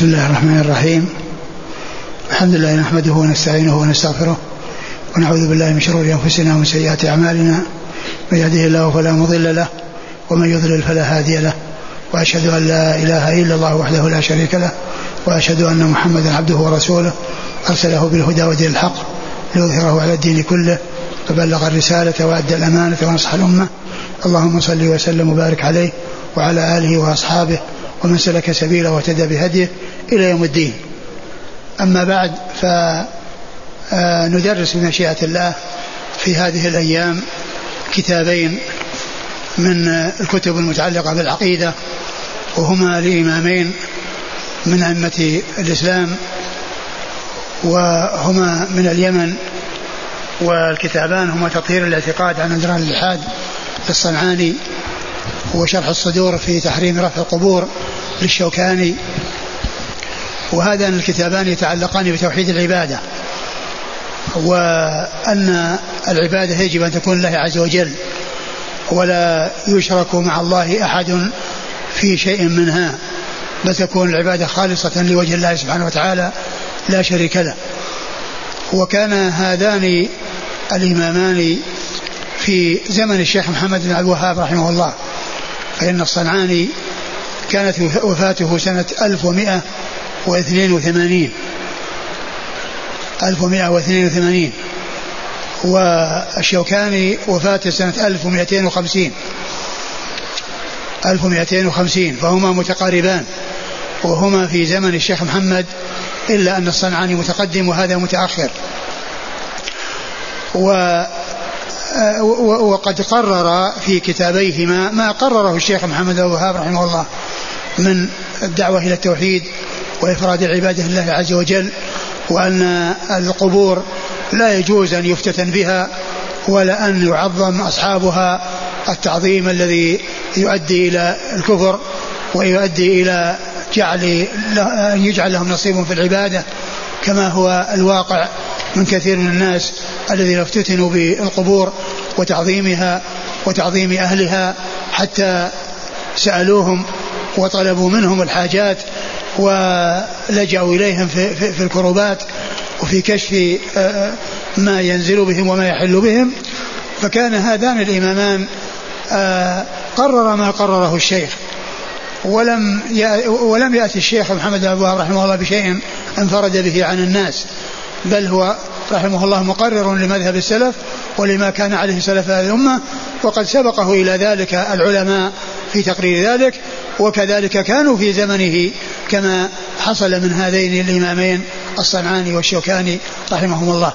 بسم الله الرحمن الرحيم. الحمد لله نحمده ونستعينه ونستغفره ونعوذ بالله من شرور أنفسنا ومن سيئات أعمالنا. من يهده الله فلا مضل له ومن يضلل فلا هادي له، وأشهد أن لا إله إلا الله وحده لا شريك له، وأشهد أن محمدا عبده ورسوله أرسله بالهدى ودين الحق ليظهره على الدين كله، فبلغ الرسالة وأدى الأمانة ونصح الأمة. اللهم صل وسلم وبارك عليه وعلى آله وأصحابه ومن سلك سبيله واهتدى بهديه إلى يوم الدين. أما بعد، فندرس بمشيئة الله في هذه الأيام كتابين من الكتب المتعلقة بالعقيدة، وهما لإمامين من أئمة الإسلام، وهما من اليمن، والكتابان هما تطهير الاعتقاد عن أدران الإلحاد للصنعاني، وشرح الصدور في تحريم رفع القبور للشوكاني. وهذان الكتابان يتعلقان بتوحيد العبادة، وأن العبادة يجب أن تكون لله عز وجل، ولا يشرك مع الله أحد في شيء منها، بل تكون العبادة خالصة لوجه الله سبحانه وتعالى لا شريك له. وكان هذان الإمامان في زمن الشيخ محمد بن عبد الوهاب رحمه الله، فإن الصنعاني كانت وفاته سنة 1182، والشوكاني وفاته سنة 1250، فهما متقاربان وهما في زمن الشيخ محمد، إلا أن الصنعاني متقدم وهذا متأخر. وقد قرر في كتابيهما ما قرره الشيخ محمد بن عبد الوهاب رحمه الله من الدعوة إلى التوحيد وإفراد العبادة لله عز وجل، وأن القبور لا يجوز أن يفتتن بها، ولا أن يعظم أصحابها التعظيم الذي يؤدي إلى الكفر ويؤدي إلى يجعل لهم نصيب في العبادة، كما هو الواقع من كثير من الناس الذين افتتنوا بالقبور وتعظيمها وتعظيم أهلها، حتى سألوهم وطلبوا منهم الحاجات ولجأوا إليهم في الكروبات وفي كشف ما ينزل بهم وما يحل بهم. فكان هذان الإمامان قرر ما قرره الشيخ، ولم يأتي الشيخ محمد بن عبد الوهاب رحمه الله بشيء انفرد به عن الناس، بل هو رحمه الله مقرر لمذهب السلف ولما كان عليه سلف هذه الأمة، وقد سبقه إلى ذلك العلماء في تقرير ذلك، وكذلك كانوا في زمنه كما حصل من هذين الإمامين الصنعاني والشوكاني رحمهم الله.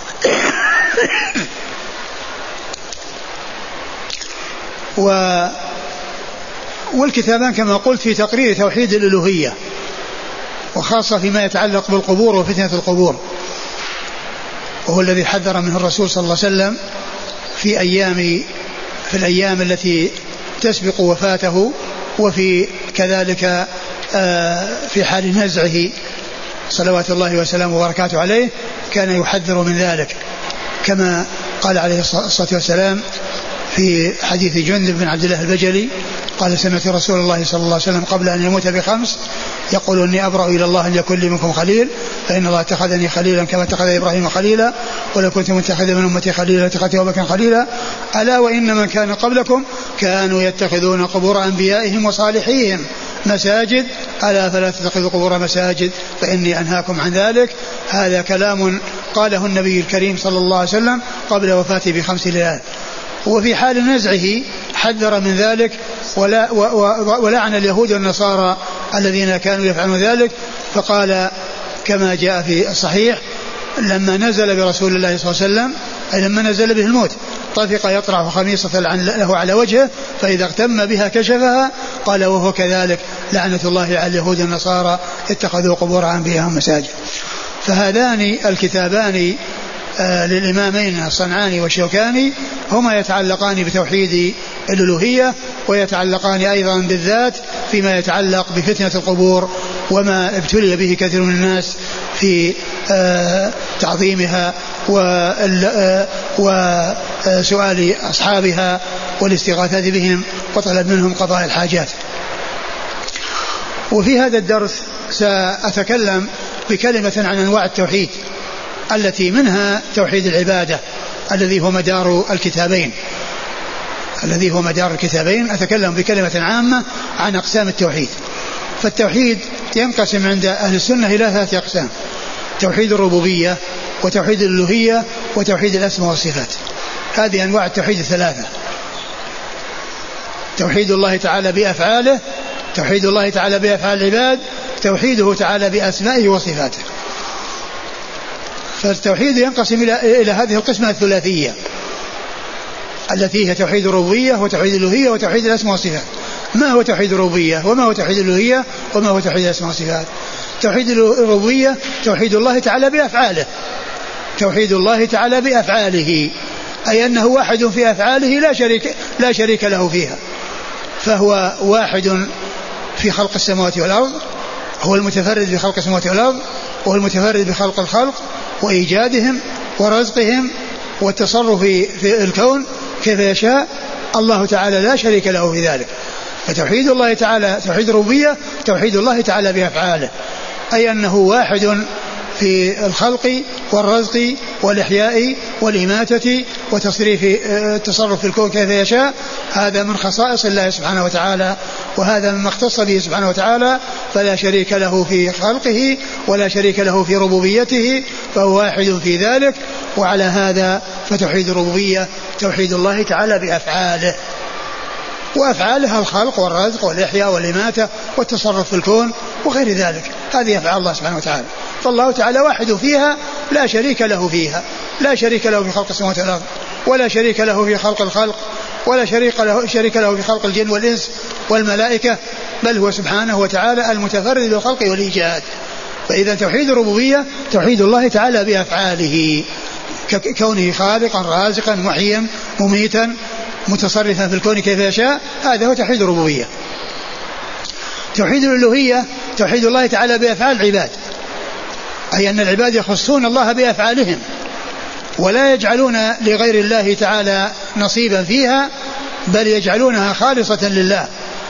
والكتابان كما قلت في تقرير توحيد الألوهية، وخاصة فيما يتعلق بالقبور وفتنة القبور، وهو الذي حذر منه الرسول صلى الله عليه وسلم في الأيام التي تسبق وفاته، وفي كذلك في حال نزعه صلوات الله وسلامه وبركاته عليه كان يحذر من ذلك، كما قال عليه الصلاة والسلام في حديث جندب بن عبد الله البجلي قال: سمعت رسول الله صلى الله عليه وسلم قبل أن يموت ب5 يقول: إني أبرأ إلى الله أن يكون لي منكم خليل، فإن الله اتخذني خليلا كما اتخذ إبراهيم خليلا، ولو كنت متخذا من أمتي خليلا لاتخذت أبا بكر خليلا، ألا وإن من كان قبلكم كانوا يتخذون قبور أنبيائهم وصالحيهم مساجد، ألا فلا تتخذوا قبور مساجد فإني أنهاكم عن ذلك. هذا كلام قاله النبي الكريم صلى الله عليه وسلم قبل وفاته ب5 ليال. وفي حال نزعه حذر من ذلك ولعن اليهود والنصارى الذين كانوا يفعلون ذلك، فقال كما جاء في الصحيح: لما نزل برسول الله صلى الله عليه وسلم، أي لما نزل به الموت، طفق يطرح خميصة له على وجهه، فإذا اغتم بها كشفها، قال: وهو كذلك لعنة الله على اليهود والنصارى اتخذوا قبور أنبيائهم مساجد. فهذان الكتابان للإمامين الصنعاني والشوكاني هما يتعلقان بتوحيد الألوهية، ويتعلقان أيضا بالذات فيما يتعلق بفتنة القبور وما ابتلي به كثير من الناس في تعظيمها وسؤال أصحابها والاستغاثة بهم وطلب منهم قضاء الحاجات. وفي هذا الدرس سأتكلم بكلمة عن أنواع التوحيد التي منها توحيد العبادة الذي هو مدار الكتابين. أتكلم بكلمة عامة عن أقسام التوحيد. فالتوحيد ينقسم عند أهل السنة إلى 3 أقسام: توحيد الربوبية، وتوحيد الألوهية، وتوحيد الأسماء والصفات. هذه أنواع التوحيد 3: توحيد الله تعالى بأفعاله، توحيد الله تعالى بأفعال العباد، توحيده تعالى بأسمائه وصفاته. فالتوحيد ينقسم إلى هذه القسمة الثلاثية التي هي توحيد الربوبية وتوحيد الألوهية وتوحيد الأسماء والصفات. ما هو توحيد الربوبية وما هو توحيد الألوهية وما هو توحيد الأسماء والصفات؟ توحيد الربوبية توحيد الله تعالى بأفعاله، توحيد الله تعالى بأفعاله أي أنه واحد في أفعاله لا شريك له فيها، فهو واحد في خلق السماوات والأرض، هو المتفرد بخلق السماوات والأرض، وهو المتفرد بخلق الخلق وإيجادهم ورزقهم والتصرف في الكون كيف يشاء. الله تعالى لا شريك له في ذلك. فتوحيد الله تعالى توحيد الربوبية توحيد الله تعالى بأفعاله أي أنه واحد في الخلق والرزق والإحياء والإماتة وتصريف التصرف في الكون كيف يشاء. هذا من خصائص الله سبحانه وتعالى، وهذا مما اختص به سبحانه وتعالى، فلا شريك له في خلقه ولا شريك له في ربوبيته، فهو واحد في ذلك. وعلى هذا فتوحيد الربوبية توحيد الله تعالى بأفعاله، وأفعالها الخلق والرزق والإحياء والإماتة والتصرف في الكون وغير ذلك. هذه أفعال الله سبحانه وتعالى، فالله تعالى واحد فيها لا شريك له فيها، لا شريك له في خلق السماوات والأرض، ولا شريك له في خلق الخلق، ولا شريك له في خلق الجن والإنس والملائكة، بل هو سبحانه وتعالى المتفرد بالخلق والإيجاد. فإذا توحيد الربوبية توحيد الله تعالى بأفعاله كونه خالقا رازقا محيا مميتا متصرفا في الكون كيف يشاء، هذا هو توحيد الربوبية. توحيد الألوهية توحيد الله تعالى بأفعال العباد، أي أن العباد يخصون الله بأفعالهم ولا يجعلون لغير الله تعالى نصيبا فيها، بل يجعلونها خالصة لله،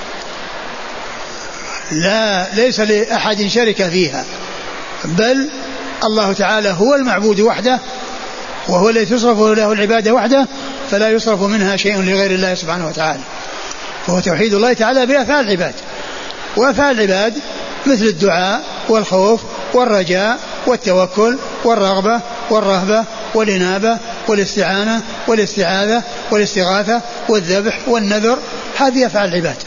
ليس لأحد شرك فيها، بل الله تعالى هو المعبود وحده، وهو الذي تصرف له العبادة وحده، فلا يصرف منها شيء لغير الله سبحانه وتعالى. وهو توحيد الله تعالى بأفعال العباد. وأفعال العباد مثل الدعاء والخوف والرجاء والتوكل والرغبة والرهبة والإنابة والاستعانة والاستعاذة والاستغاثة والذبح والنذر، هذه أفعال العباد،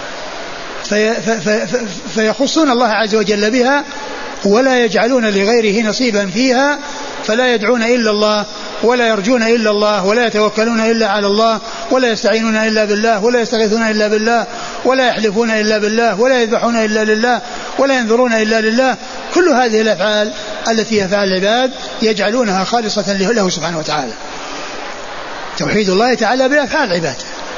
فيخصون الله عز وجل بها ولا يجعلون لغيره نصيبا فيها، فلا يدعون إلا الله ولا يرجون إلا الله ولا يتوكلون إلا على الله ولا يستعينون إلا بالله ولا يستغيثون إلا بالله ولا يحلفون إلا بالله ولا يذبحون إلا لله ولا ينذرون إلا لله. كل هذه الأفعال التي أفعال العباد يجعلونها خالصة له سبحانه وتعالى. توحيد الله تعالى بأفعال العباد.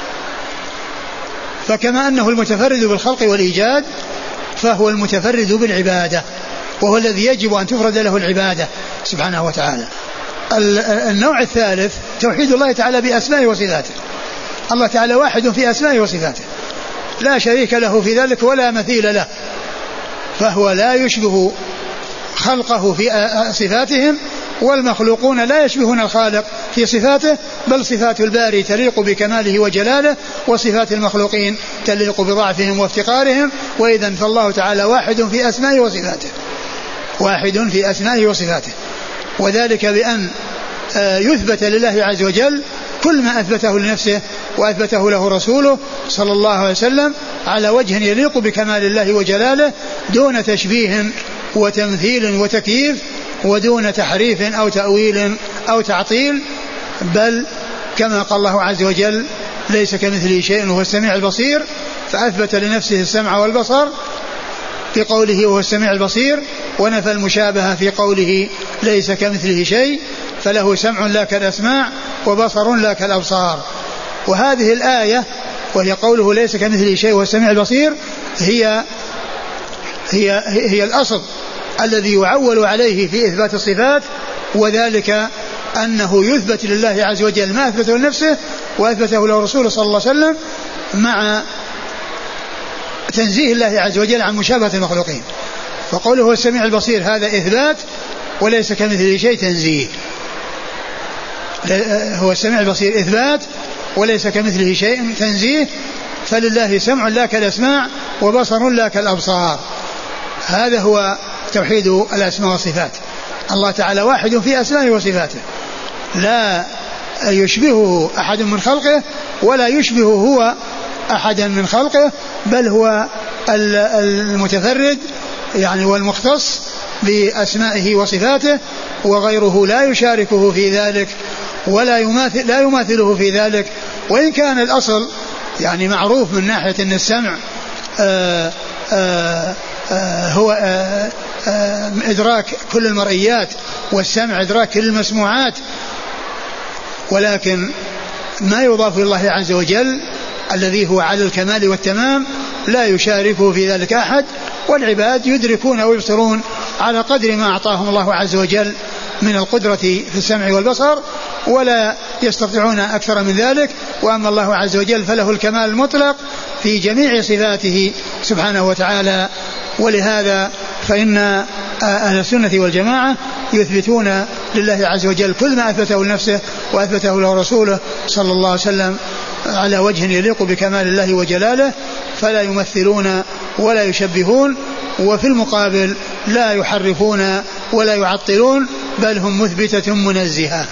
فكما أنه المتفرد بالخلق والإيجاد فهو المتفرد بالعبادة، وهو الذي يجب أن تفرد له العبادة سبحانه وتعالى. النوع الثالث توحيد الله تعالى بأسمائه وصفاته. الله تعالى واحد في أسمائه وصفاته لا شريك له في ذلك ولا مثيل له، فهو لا يشبه خلقه في صفاتهم، والمخلوقون لا يشبهون الخالق في صفاته، بل صفات الباري تليق بكماله وجلاله، وصفات المخلوقين تليق بضعفهم وافتقارهم. وإذا فالله تعالى واحد في أسمائه وصفاته، واحد في أسمائه وصفاته، وذلك بأن يثبت لله عز وجل كل ما أثبته لنفسه وأثبته له رسوله صلى الله عليه وسلم على وجه يليق بكمال الله وجلاله، دون تشبيه وتمثيل وتكييف، ودون تحريف أو تأويل أو تعطيل، بل كما قال الله عز وجل ليس كمثله شيء وهو السميع البصير، فأثبت لنفسه السمع والبصر في قوله وهو السميع البصير، ونفى المشابهة في قوله ليس كمثله شيء، فله سمع لا كالأسماع وبصر لا كالأبصار. وهذه الآية وهي قوله ليس كمثله شيء وهو السميع البصير هي الأصل الذي يعول عليه في إثبات الصفات، وذلك أنه يثبت لله عز وجل ما أثبته لنفسه وأثبته له رسوله صلى الله عليه وسلم، مع تنزيه الله عز وجل عن مشابهة المخلوقين. فقوله هو السميع البصير هذا إثبات وليس كمثله شيء تنزيه. هو السميع البصير إثبات وليس كمثله شيء تنزيه. فلله سمع لا كالأسماع وبصر لا كالأبصار. هذا هو توحيد الأسماء والصفات. الله تعالى واحد في أسمائه وصفاته لا يشبهه أحد من خلقه ولا يشبه هو أحدا من خلقه بل هو المتفرد يعني والمختص بأسمائه وصفاته وغيره لا يشاركه في ذلك ولا يماثله في ذلك. وإن كان الأصل يعني معروف من ناحية أن السمع هو إدراك كل المرئيات والسمع إدراك كل المسموعات ولكن ما يضاف إلى الله عز وجل الذي هو على الكمال والتمام لا يشاركه في ذلك أحد والعباد يدركون ويبصرون على قدر ما أعطاهم الله عز وجل من القدرة في السمع والبصر ولا يستطيعون أكثر من ذلك. وأما الله عز وجل فله الكمال المطلق في جميع صفاته سبحانه وتعالى. ولهذا فإن أهل السنة والجماعة يثبتون لله عز وجل كل ما أثبته لنفسه وأثبته له رسوله صلى الله عليه وسلم على وجه يليق بكمال الله وجلاله فلا يمثلون ولا يشبهون وفي المقابل لا يحرفون ولا يعطلون بل هم مثبتة منزهة.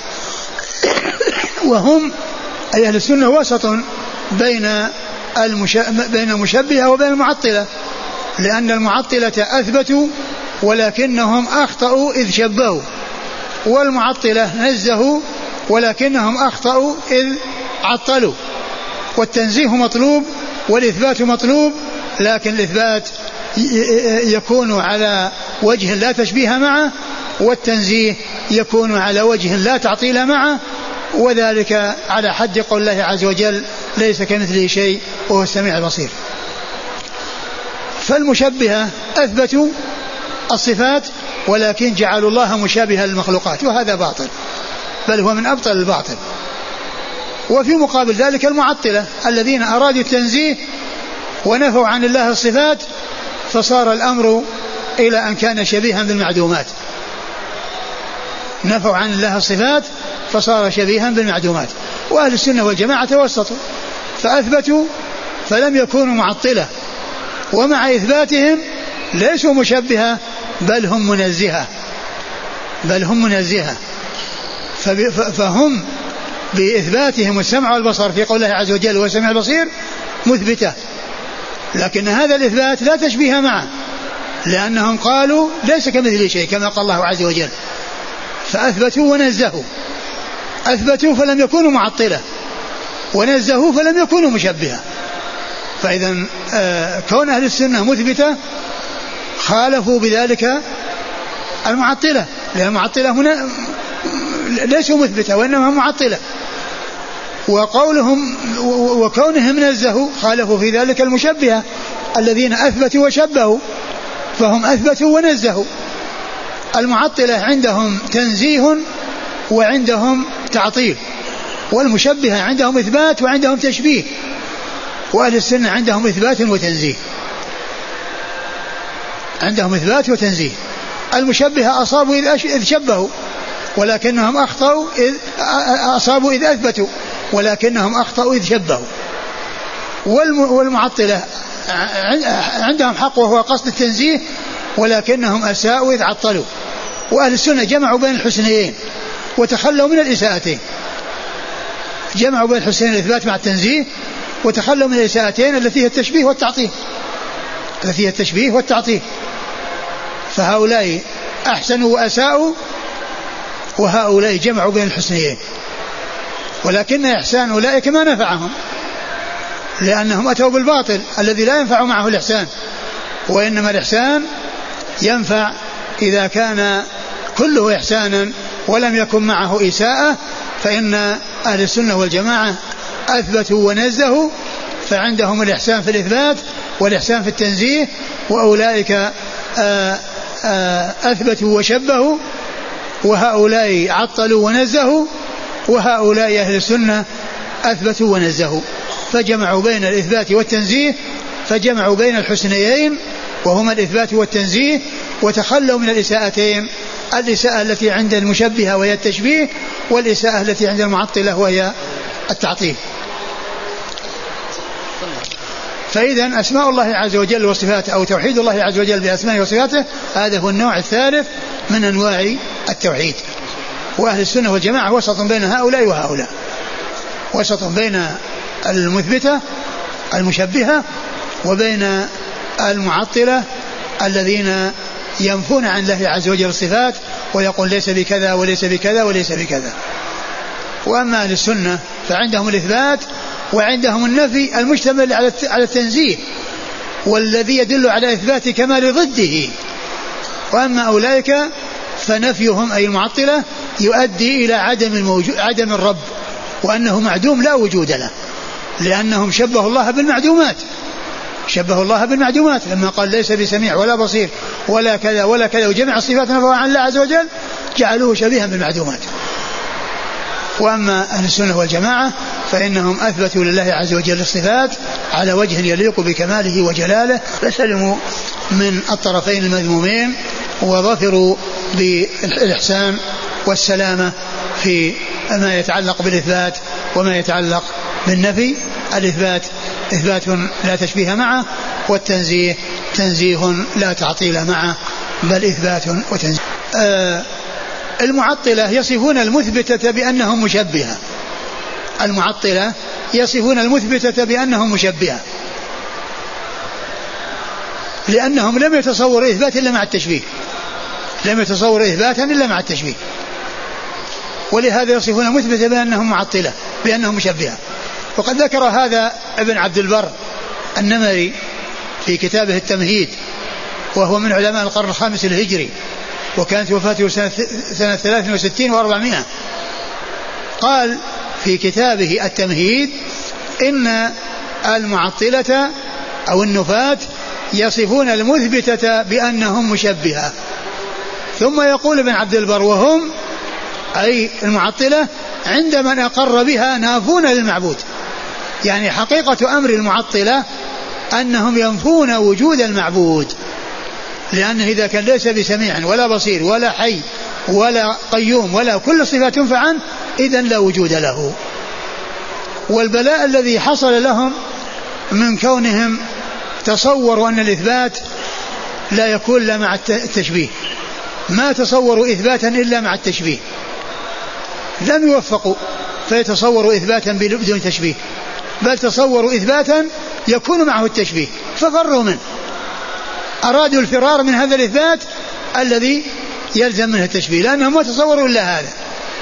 وهم أي أهل السنة وسط بين المشبهة وبين المعطلة لأن المعطلة أثبتوا ولكنهم أخطأوا إذ شبهوا والمعطلة نزهوا ولكنهم أخطأوا إذ عطلوا. والتنزيه مطلوب والإثبات مطلوب لكن الإثبات يكون على وجه لا تشبيه معه والتنزيه يكون على وجه لا تعطيل معه وذلك على حد قول الله عز وجل ليس كمثله شيء وهو السميع البصير. فالمشبهة أثبتوا الصفات ولكن جعلوا الله مشابها للمخلوقات وهذا باطل بل هو من أبطل الباطل. وفي مقابل ذلك المعطلة الذين أرادوا التنزيه ونفوا عن الله الصفات فصار الأمر إلى أن كان شبيها بالمعدومات. نفوا عن الله الصفات فصار شبيها بالمعدومات. وأهل السنة والجماعة توسطوا فأثبتوا فلم يكونوا معطلة ومع إثباتهم ليسوا مشبهة بل هم منزهة فهم بإثباتهم السمع والبصر في قول الله عز وجل هو السميع البصير مثبتة لكن هذا الإثبات لا تشبيه معه لأنهم قالوا ليس كمثله شيء كما قال الله عز وجل فأثبتوا ونزهوا. أثبتوا فلم يكونوا معطلة ونزهوا فلم يكونوا مشبهة. فإذا كون أهل السنة مثبتة خالفوا بذلك المعطلة لأن المعطلة هنا ليسوا مثبتة وإنما معطلة وكونهم نزهوا خالفوا في ذلك المشبهة الذين أثبتوا وشبهوا فهم أثبتوا ونزهوا. المعطلة عندهم تنزيه وعندهم تعطيل والمشبهة عندهم إثبات وعندهم تشبيه وأهل السنة عندهم إثبات وتنزيه المشبهة أصابوا إذ شبهوا ولكنهم أخطأوا أصابوا إذ أثبتوا ولكنهم أخطأوا إذ شبهوا. والمعطلة عندهم حق وهو قصد التنزيه ولكنهم أساءوا إذ عطلوا. وأهل السنة جمعوا بين الحسنيين وتخلوا من الإساءتين جمعوا بين الحسنيين الإثبات مع التنزيه وتخلوا من الإساءتين التي هي التشبيه والتعطيل فهؤلاء أحسنوا وأساءوا وهؤلاء جمعوا بين الحسنيين ولكن إحسان أولئك ما نفعهم لأنهم أتوا بالباطل الذي لا ينفع معه الإحسان وإنما الإحسان ينفع إذا كان كله إحسانا ولم يكن معه إساءة. فإن أهل السنة والجماعة أثبتوا ونزهوا فعندهم الإحسان في الإثبات والإحسان في التنزيه وأولئك أثبتوا وشبهوا وهؤلاء عطلوا ونزهوا وهؤلاء أهل السنة أثبتوا ونزهوا فجمعوا بين الإثبات والتنزيه فجمعوا بين الحسنيين وهما الإثبات والتنزيه وتخلوا من الإساءتين، الإساءة التي عند المشبهة وهي التشبيه، والإساءة التي عند المعطلة وهي التعطيل. فإذا أسماء الله عز وجل وصفاته أو توحيد الله عز وجل بأسمائه وصفاته هذا هو النوع الثالث من أنواع التوحيد. وأهل السنة والجماعة وسط بين هؤلاء وهؤلاء، وسط بين المثبتة المشبهة وبين المعطلة الذين ينفون عن الله عز وجل الصفات ويقول ليس بكذا وليس بكذا وليس بكذا. وأما أهل السنة فعندهم الإثبات وعندهم النفي المشتمل على التنزيه والذي يدل على إثبات كمال ضده. وأما أولئك فنفيهم أي المعطلة يؤدي إلى عدم الرب، وأنه معدوم لا وجود له، لأنهم شبهوا الله بالمعدومات، شبهوا الله بالمعدومات لما قال ليس بسميع ولا بصير ولا كذا ولا كذا، وجميع الصفات نفوها عن الله عز وجل جعلوه شبيها بالمعدومات. وأما أهل السنة والجماعة فإنهم أثبتوا لله عز وجل الصفات على وجه يليق بكماله وجلاله، فسلموا من الطرفين المذمومين وظفروا بالإحسان والسلامة في ما يتعلق بالإثبات وما يتعلق بالنفي. الإثبات إثبات لا تشبيه معه، والتنزيه تنزيه لا تعطيل معه بل إثبات وتنزيه. المعطلة يصفون المثبتة بأنهم مشبهة، المعطلة يصفون المثبتة بأنهم مشبهة لأنهم لم يتصوروا إثبات إلا مع التشبيه، لم يتصوروا إثباتا إلا مع التشبيه، ولهذا يصفون المثبتة بأنهم معطلة بأنهم مشبهة. وقد ذكر هذا ابن عبد البر النمري في كتابه التمهيد، وهو من علماء القرن الخامس الهجري، وكانت وفاته سنة 63 و400. قال في كتابه التمهيد إن المعطلة أو النفاة يصفون المثبتة بأنهم مشبهة. ثم يقول ابن عبد البر وهم أي المعطلة عند من أقر بها نافون للمعبود، يعني حقيقة أمر المعطلة أنهم ينفون وجود المعبود، لأنه إذا كان ليس بسميع ولا بصير ولا حي ولا قيوم ولا كل صفات تنفع عنه إذن لا وجود له. والبلاء الذي حصل لهم من كونهم تصوروا أن الإثبات لا يكون إلا مع التشبيه، ما تصوروا إثباتا إلا مع التشبيه، لم يوفقوا فيتصوروا إثباتا بدون تشبيه، بل تصوروا إثباتا يكون معه التشبيه ففروا منه، أرادوا الفرار من هذا الإثبات الذي يلزم منه التشبيه، لأنهم ما تصوروا إلا هذا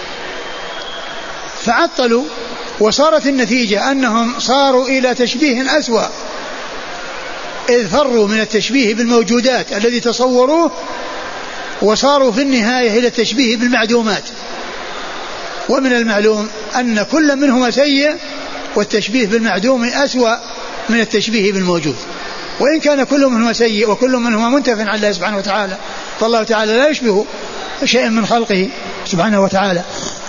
فعطلوا. وصارت النتيجة أنهم صاروا إلى تشبيه أسوأ، إذ فروا من التشبيه بالموجودات الذي تصوروه وصاروا في النهاية إلى التشبيه بالمعدومات. ومن المعلوم أن كل منهما سيء، والتشبيه بالمعدوم أسوأ من التشبيه بالموجود، وإن كان كل منهما سيء وكل منهما منتف عن الله سبحانه وتعالى، فالله تعالى لا يشبه شيئا من خلقه سبحانه وتعالى.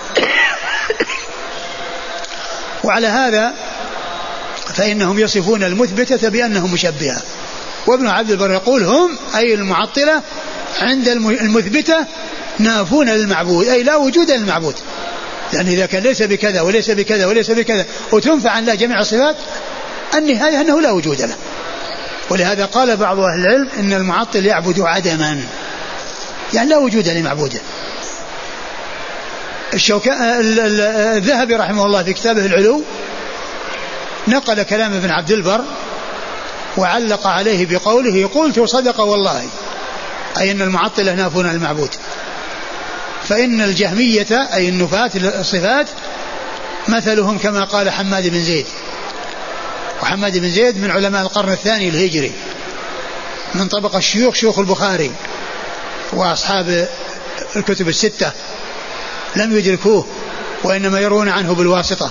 وعلى هذا فإنهم يصفون المثبتة بأنهم مشبهة. وابن عبد البر يقول هم أي المعطلة عند المثبتة نافون للمعبود، أي لا وجود للمعبود، يعني إذا كان ليس بكذا وليس بكذا وليس بكذا وتنفع عن الله جميع الصفات النهاية أنه لا وجود له. ولهذا قال بعض أهل العلم إن المعطل يعبد عدما، يعني لا وجود لمعبوده. الذهبي رحمه الله في كتابه العلو نقل كلام ابن عبد البر وعلق عليه بقوله قلت صدق والله، أي أن المعطلة نافون المعبود. فإن الجهمية أي النفاة الصفات مثلهم كما قال حماد بن زيد، وحماد بن زيد من علماء القرن الثاني الهجري من طبقة الشيوخ شيوخ البخاري وأصحاب الكتب الستة، لم يدركوه وإنما يرون عنه بالواسطة.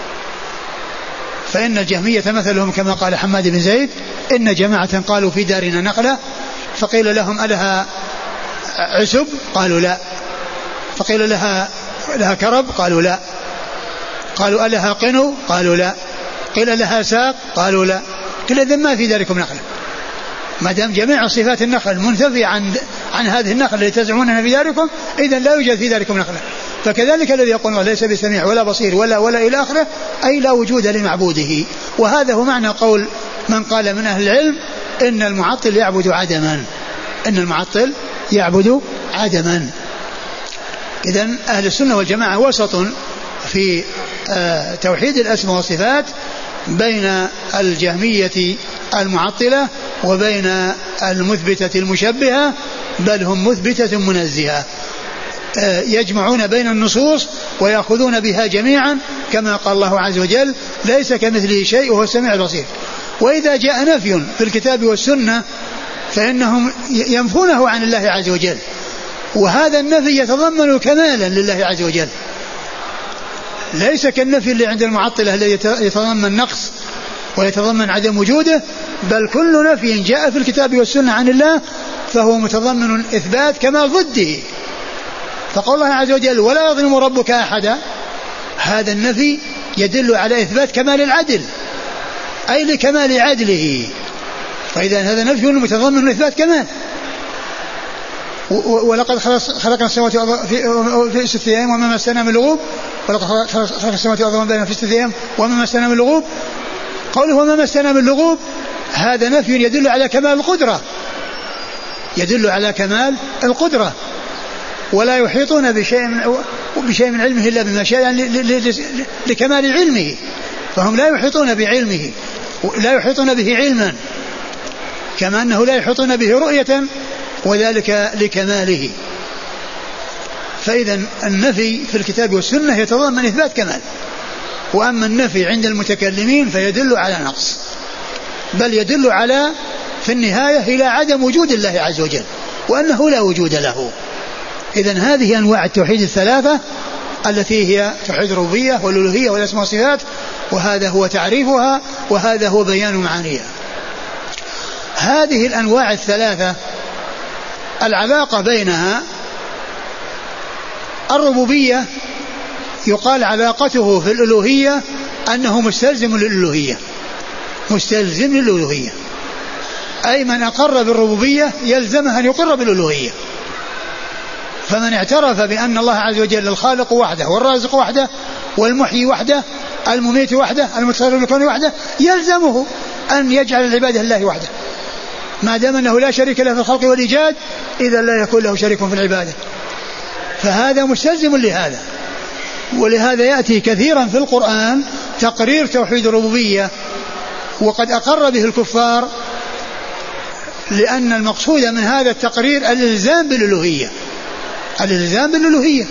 فإن الجهمية مثلهم كما قال حماد بن زيد إن جماعة قالوا في دارنا نقلة، فقيل لهم ألها عسب؟ قالوا لا. فقيل لها كرب؟ قالوا لا. قالوا ألها قنو؟ قالوا لا. قيل لها ساق؟ قالوا لا. قيل إذن ما في ذلكم نقلة، ما دام جميع صفات النخل منتفية عن هذه النخلة التي تزعمونها في داركم إذن لا يوجد في داركم نخلة. فكذلك الذي يقول الله ليس بسميع ولا بصير ولا إلى آخره أي لا وجود لمعبوده. وهذا هو معنى قول من قال من أهل العلم إن المعطل يعبد عدما، إن المعطل يعبد عدما. إذن أهل السنة والجماعة وسط في توحيد الأسماء والصفات بين الجهمية المعطلة وبين المثبتة المشبهة، بل هم مثبتة منزهة، يجمعون بين النصوص ويأخذون بها جميعا، كما قال الله عز وجل ليس كمثله شيء وهو السميع البصير. وإذا جاء نفي في الكتاب والسنة فإنهم ينفونه عن الله عز وجل، وهذا النفي يتضمن كمالا لله عز وجل، ليس كالنفي اللي عند المعطلة الذي يتضمن نقص ويتضمن عدم وجوده، بل كل نفي جاء في الكتاب والسنة عن الله فهو متضمن إثبات كمال ضده. فقول الله عز وجل ولا يظلم ربك أحدا، هذا النفي يدل على إثبات كمال العدل أي لكمال عدله، فإذا هذا نفي متضمن إثبات كمال. ولقد خلقنا السماوات في 6 أيام وما مسنا من لغوب، ولقد خلقنا السماوات والأرض بينهما في 6 أيام وما مسنا من لغوب، قوله وما مسنا من لغوب هذا نفي يدل على كمال القدرة، يدل على كمال القدرة. ولا يحيطون بشيء من علمه إلا بما شاء، يعني لكمال علمه، فهم لا يحيطون بعلمه، لا يحيطون به علما، كما أنه لا يحيطون به رؤية، وذلك لكماله. فإذا النفي في الكتاب والسنة يتضمن إثبات كمال، وأما النفي عند المتكلمين فيدل على نقص، بل يدل على في النهاية إلى عدم وجود الله عز وجل وأنه لا وجود له. إذن هذه أنواع التوحيد الثلاثة التي هي توحيد الربوبية والألوهية والأسماء والصفات، وهذا هو تعريفها وهذا هو بيان معانيها. هذه الأنواع الثلاثة العلاقة بينها الربوبية يقال علاقته في الألوهية أنه مستلزم للألوهية، مستلزم للألوهية، أي من أقر بالربوبية يلزمه أن يقر بالألوهية. فمن اعترف بأن الله عز وجل الخالق وحده والرازق وحده والمحيي وحده المميت وحده المتصرف بالكون وحده يلزمه أن يجعل العبادة لله وحده، ما دام أنه لا شريك له في الخلق والإيجاد إذا لا يكون له شريك في العبادة، فهذا مستلزم لهذا. ولهذا يأتي كثيرا في القرآن تقرير توحيد الربوبية، وقد أقر به الكفار، لأن المقصود من هذا التقرير الإلزام بالألوهية، الإلزام بالألوهية،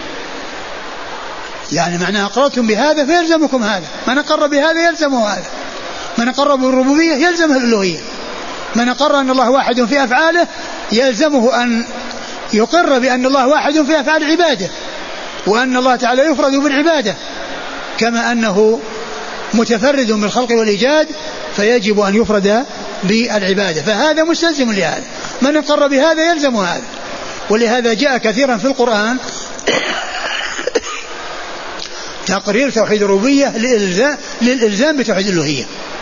يعني معناها أقررتم بهذا فيلزمكم هذا، من أقر بهذا يلزمه هذا، من أقر بالربوبية يلزمه الألوهية، من أقر أن الله واحد في أفعاله يلزمه أن يقر بأن الله واحد في أفعال عباده، وأن الله تعالى يفرد بالعبادة كما أنه متفرد بالخلق والإيجاد فيجب أن يفرد بالعبادة، فهذا مستلزم لهذا، من أقر بهذا يلزم هذا. ولهذا جاء كثيرا في القرآن تقرير توحيد الربوبية للإلزام بتوحيد الألوهية.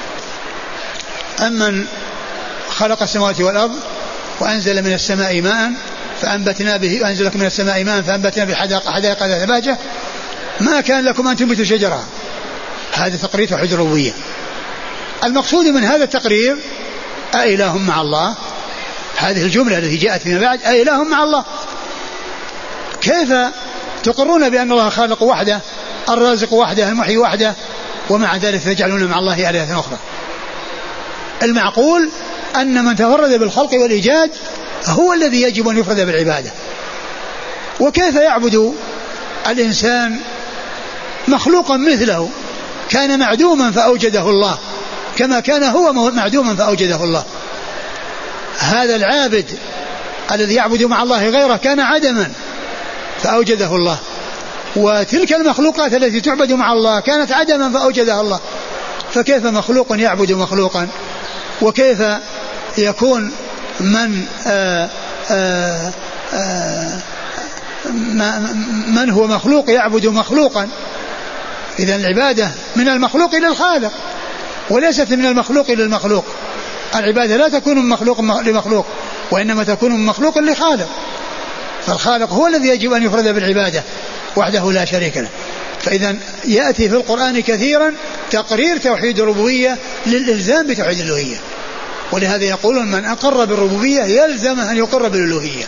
أمن خلق السماوات والأرض وأنزل من السماء ماء فأنبتنا به، وأنزل من السماء ماء فأنبتنا بحدائق ذات بهجة ما كان لكم أن تنبتوا شجرها، هذا تقرير توحيد الربوبية. المقصود من هذا التقرير أإله مع الله، هذه الجملة التي جاءت فيما بعد أإله مع الله، كيف تقرون بأن الله خالق وحده الرازق وحده المحيي وحده ومع ذلك تجعلون مع الله آلهة أخرى؟ المعقول أن من تفرد بالخلق والإيجاد هو الذي يجب أن يفرد بالعبادة. وكيف يعبد الإنسان مخلوقا مثله كان معدوما فأوجده الله، كما كان هو معدوما فأوجده الله؟ هذا العابد الذي يعبد مع الله غيره كان عدما فأوجده الله، وتلك المخلوقات التي تعبد مع الله كانت عدما فأوجدها الله، فكيف مخلوق يعبد مخلوقا؟ وكيف يكون من هو مخلوق يعبد مخلوقا؟ إذن العبادة من المخلوق إلى الخالق وليست من المخلوق إلى المخلوق. العبادة لا تكون من مخلوق لمخلوق، وإنما تكون من مخلوق لخالق، فالخالق هو الذي يجب أن يفرد بالعبادة وحده لا شريك له. فإذا يأتي في القرآن كثيرا تقرير توحيد الربوبية للإلزام بتوحيد الألوهية، ولهذا يقولون من أقر بالربوبية يلزم أن يقر بالألوهية.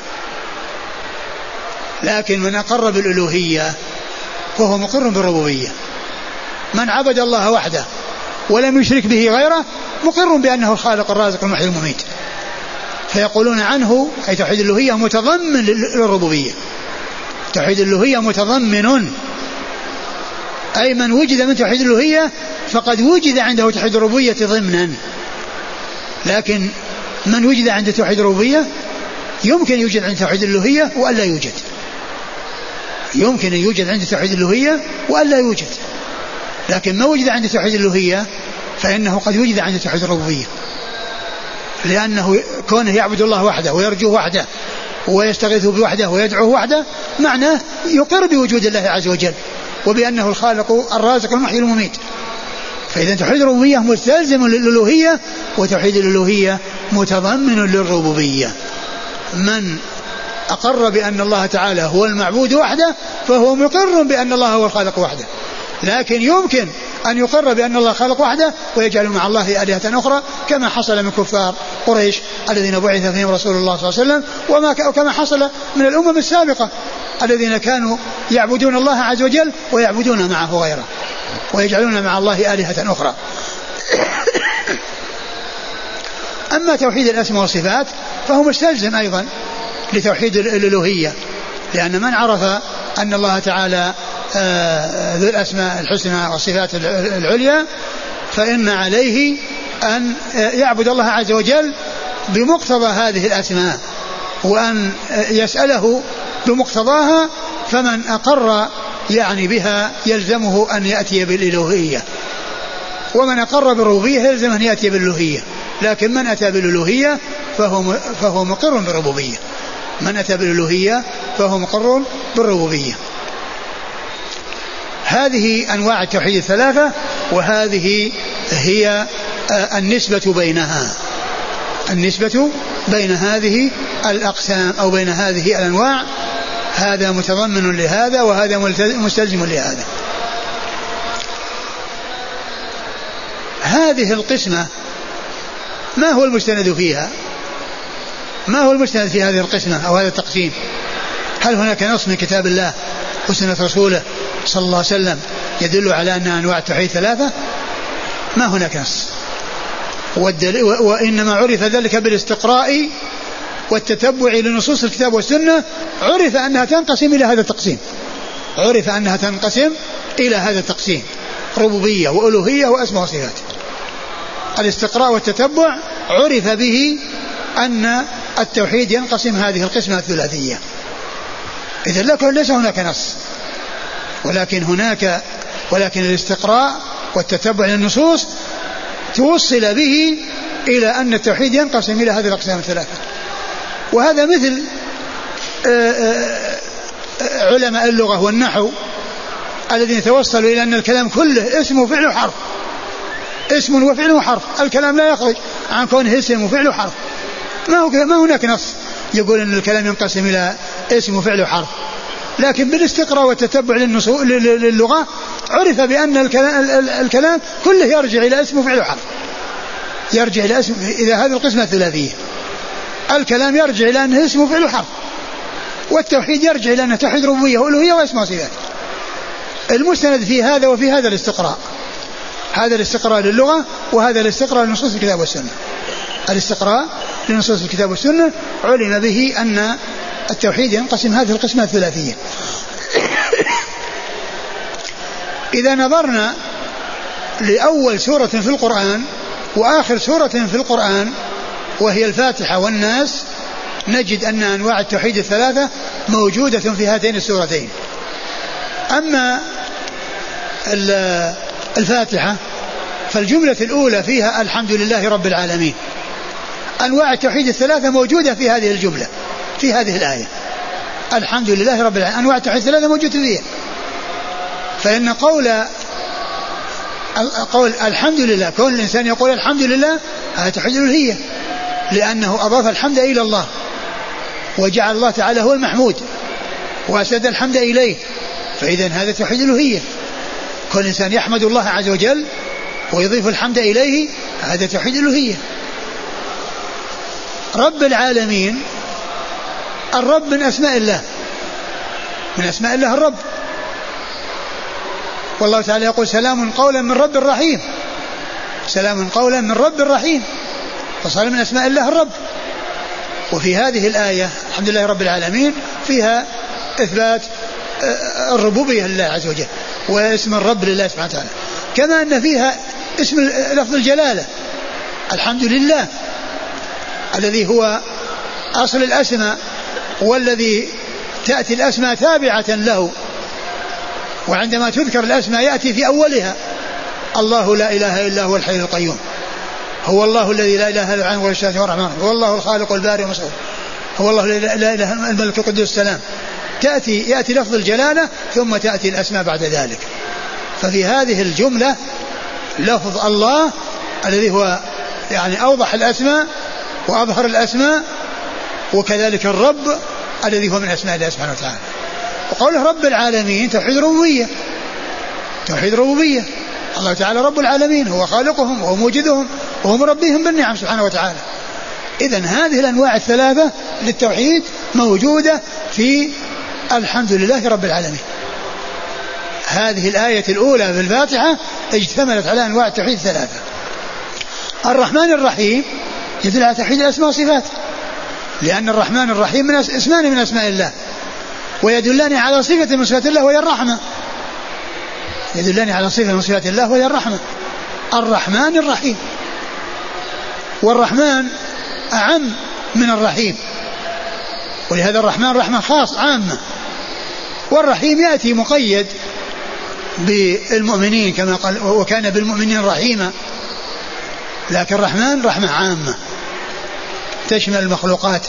لكن من أقر بالألوهية فهو مقر بالربوبية. من عبد الله وحده ولم يشرك به غيره مقر بأنه الخالق الرازق المحيي المميت. فيقولون عنه أي توحيد الألوهية متضمن للربوبية. توحيد الألوهية متضمن، أي من وجد من توحيد الألوهية فقد وجد عنده توحيد الربوبية ضمنا. لكن من وجد عند توحيد الربوبية يمكن يوجد عند توحيد الألوهية وألا يوجد، يمكن أن يوجد عند توحيد الألوهية وألا يوجد. لكن ما وجد عند توحيد الألوهية فإنه قد وجد عند توحيد الربوبية، لأنه كونه يعبد الله وحده ويرجوه وحده ويستغيث بوحده ويدعوه وحده معناه يقر بوجود الله عز وجل وبأنه الخالق الرازق المحيي المميت. فإذا توحيد الربوبية مستلزم للألوهية وتوحيد الألوهية متضمن للربوبية. من أقر بأن الله تعالى هو المعبود وحده فهو مقر بأن الله هو الخالق وحده. لكن يمكن أن يقر بأن الله خالق وحده ويجعل مع الله آلهة أخرى كما حصل من كفار قريش الذين بعث فيهم رسول الله صلى الله عليه وسلم، وكما حصل من الأمم السابقة الذين كانوا يعبدون الله عز وجل ويعبدون معه غيره ويجعلون مع الله آلهة أخرى. أما توحيد الأسماء والصفات فهو مستلزم أيضا لتوحيد الألوهية، لأن من عرف أن الله تعالى ذو الأسماء الحسنى والصفات العليا فإن عليه أن يعبد الله عز وجل بمقتضى هذه الأسماء وأن يسأله بمقتضاها. فمن أقر يعني بها يلزمه أن يأتي بالألوهية، ومن أقر بالربوبية يلزم أن يأتي بالألوهية. لكن من أتى بالألوهية فهو مقر بالربوبية. من أتى بالألوهية فهو مقر بالربوبية. هذه أنواع التوحيد الثلاثة، وهذه هي النسبة بينها، النسبة بين هذه الأقسام أو بين هذه الأنواع. هذا متضمن لهذا وهذا مستلزم لهذا. هذه القسمة ما هو المستند فيها؟ ما هو المستند في هذه القسمة أو هذا التقسيم؟ هل هناك نص من كتاب الله وسنة رسوله صلى الله عليه وسلم يدل على أن أنواع التوحيد ثلاثة؟ ما هناك نص، وإنما عرف ذلك بالاستقراء والتتبع لنصوص الكتاب والسنة. عرف أنها تنقسم إلى هذا التقسيم، عرف أنها تنقسم إلى هذا التقسيم: ربوبية وألوهية وأسماء وصفات. الاستقراء والتتبع عرف به أن التوحيد ينقسم هذه القسمة الثلاثية. إذن ليس هناك نص، ولكن الاستقراء والتتبع للنصوص توصل به إلى أن التوحيد ينقسم إلى هذه الأقسام الثلاثة. وهذا مثل علماء اللغة والنحو الذين توصلوا إلى أن الكلام كله اسم وفعل وحرف، اسم وفعل وحرف. الكلام لا يخرج عن كونه اسم وفعل وحرف. ما هناك نص يقول أن الكلام ينقسم إلى اسم وفعل وحرف. لكن بالاستقراء والتتبع للغة عرف بأن الكلام كله يرجع إلى اسم وفعل وحرف، يرجع إلى اسم. إذا هذه القسمة الثلاثية الكلام يرجع إلى أنه اسم وفعل وحرف، والتوحيد يرجع إلى أنه توحيد ربوبية وألوهية وأسماء وصفات. المستند في هذا وفي هذا الاستقراء، هذا الاستقراء للغة وهذا الاستقراء لنصوص الكتاب والسنة. الاستقراء لنصوص الكتاب والسنة علم به أن التوحيد ينقسم هذه القسمة الثلاثية. إذا نظرنا لأول سورة في القرآن وآخر سورة في القرآن وهي الفاتحة والناس نجد أن أنواع التوحيد الثلاثة موجودة في هاتين السورتين. أما الفاتحة فالجملة الأولى فيها الحمد لله رب العالمين. أنواع التوحيد الثلاثة موجودة في هذه الجملة، في هذه الآية الحمد لله رب العالمين. أنواع التوحيد الثلاثة موجودة فيها. فإن قول الحمد لله، كون الإنسان يقول الحمد لله هذا توحيد الألوهية، لأنه أضاف الحمد إلى الله وجعل الله تعالى هو المحمود وأسد الحمد إليه، فإذا هذا توحيد الألوهية. كل إنسان يحمد الله عز وجل ويضيف الحمد إليه، هذا توحيد الألوهية. رب العالمين، الرب من أسماء الله، من أسماء الله الرب، والله تعالى يقول سلام قولا من رب رحيم، سلام قولا من رب رحيم، فصار من أسماء الله الرب. وفي هذه الآية الحمد لله رب العالمين فيها إثبات الربوبية لله عز وجل واسم الرب لله سبحانه وتعالى، كما أن فيها اسم لفظ الجلالة الحمد لله الذي هو أصل الأسماء والذي تأتي الأسماء تابعة له، وعندما تذكر الأسماء يأتي في أولها الله لا إله إلا هو الحي القيوم، هو الله الذي لا إله إلا هو الرحمن، هو الله الخالق البارئ المصور، هو الله لا إله إلا هو الملك القدوس السلام. يأتي لفظ الجلالة ثم تأتي الأسماء بعد ذلك. ففي هذه الجملة لفظ الله الذي هو يعني أوضح الأسماء وأظهر الأسماء، وكذلك الرب الذي هو من أسماء الله سبحانه وتعالى. وقوله رب العالمين توحيد ربوبية، توحيد ربوبية، الله تعالى رب العالمين، هو خالقهم وهو موجدهم وهو مربيهم بالنعم سبحانه وتعالى. إذن هذه الأنواع الثلاثة للتوحيد موجودة في الحمد لله رب العالمين. هذه الآية الأولى في الفاتحة اجتملت على أنواع التوحيد الثلاثة. الرحمن الرحيم يدل على توحيد الأسماء والصفات، لأن الرحمن الرحيم من اسمان من أسماء الله، ويدلان على صفة من صفات الله وهي الرحمة، يدلان على صفة من صفات الله وهي الرحمة. الرحمن الرحيم، والرحمن أعم من الرحيم، ولهذا الرحمن رحمة خاص عامة، والرحيم يأتي مقيد بالمؤمنين كما قال وكان بالمؤمنين رحيما، لكن الرحمن رحمة عامة تشمل المخلوقات.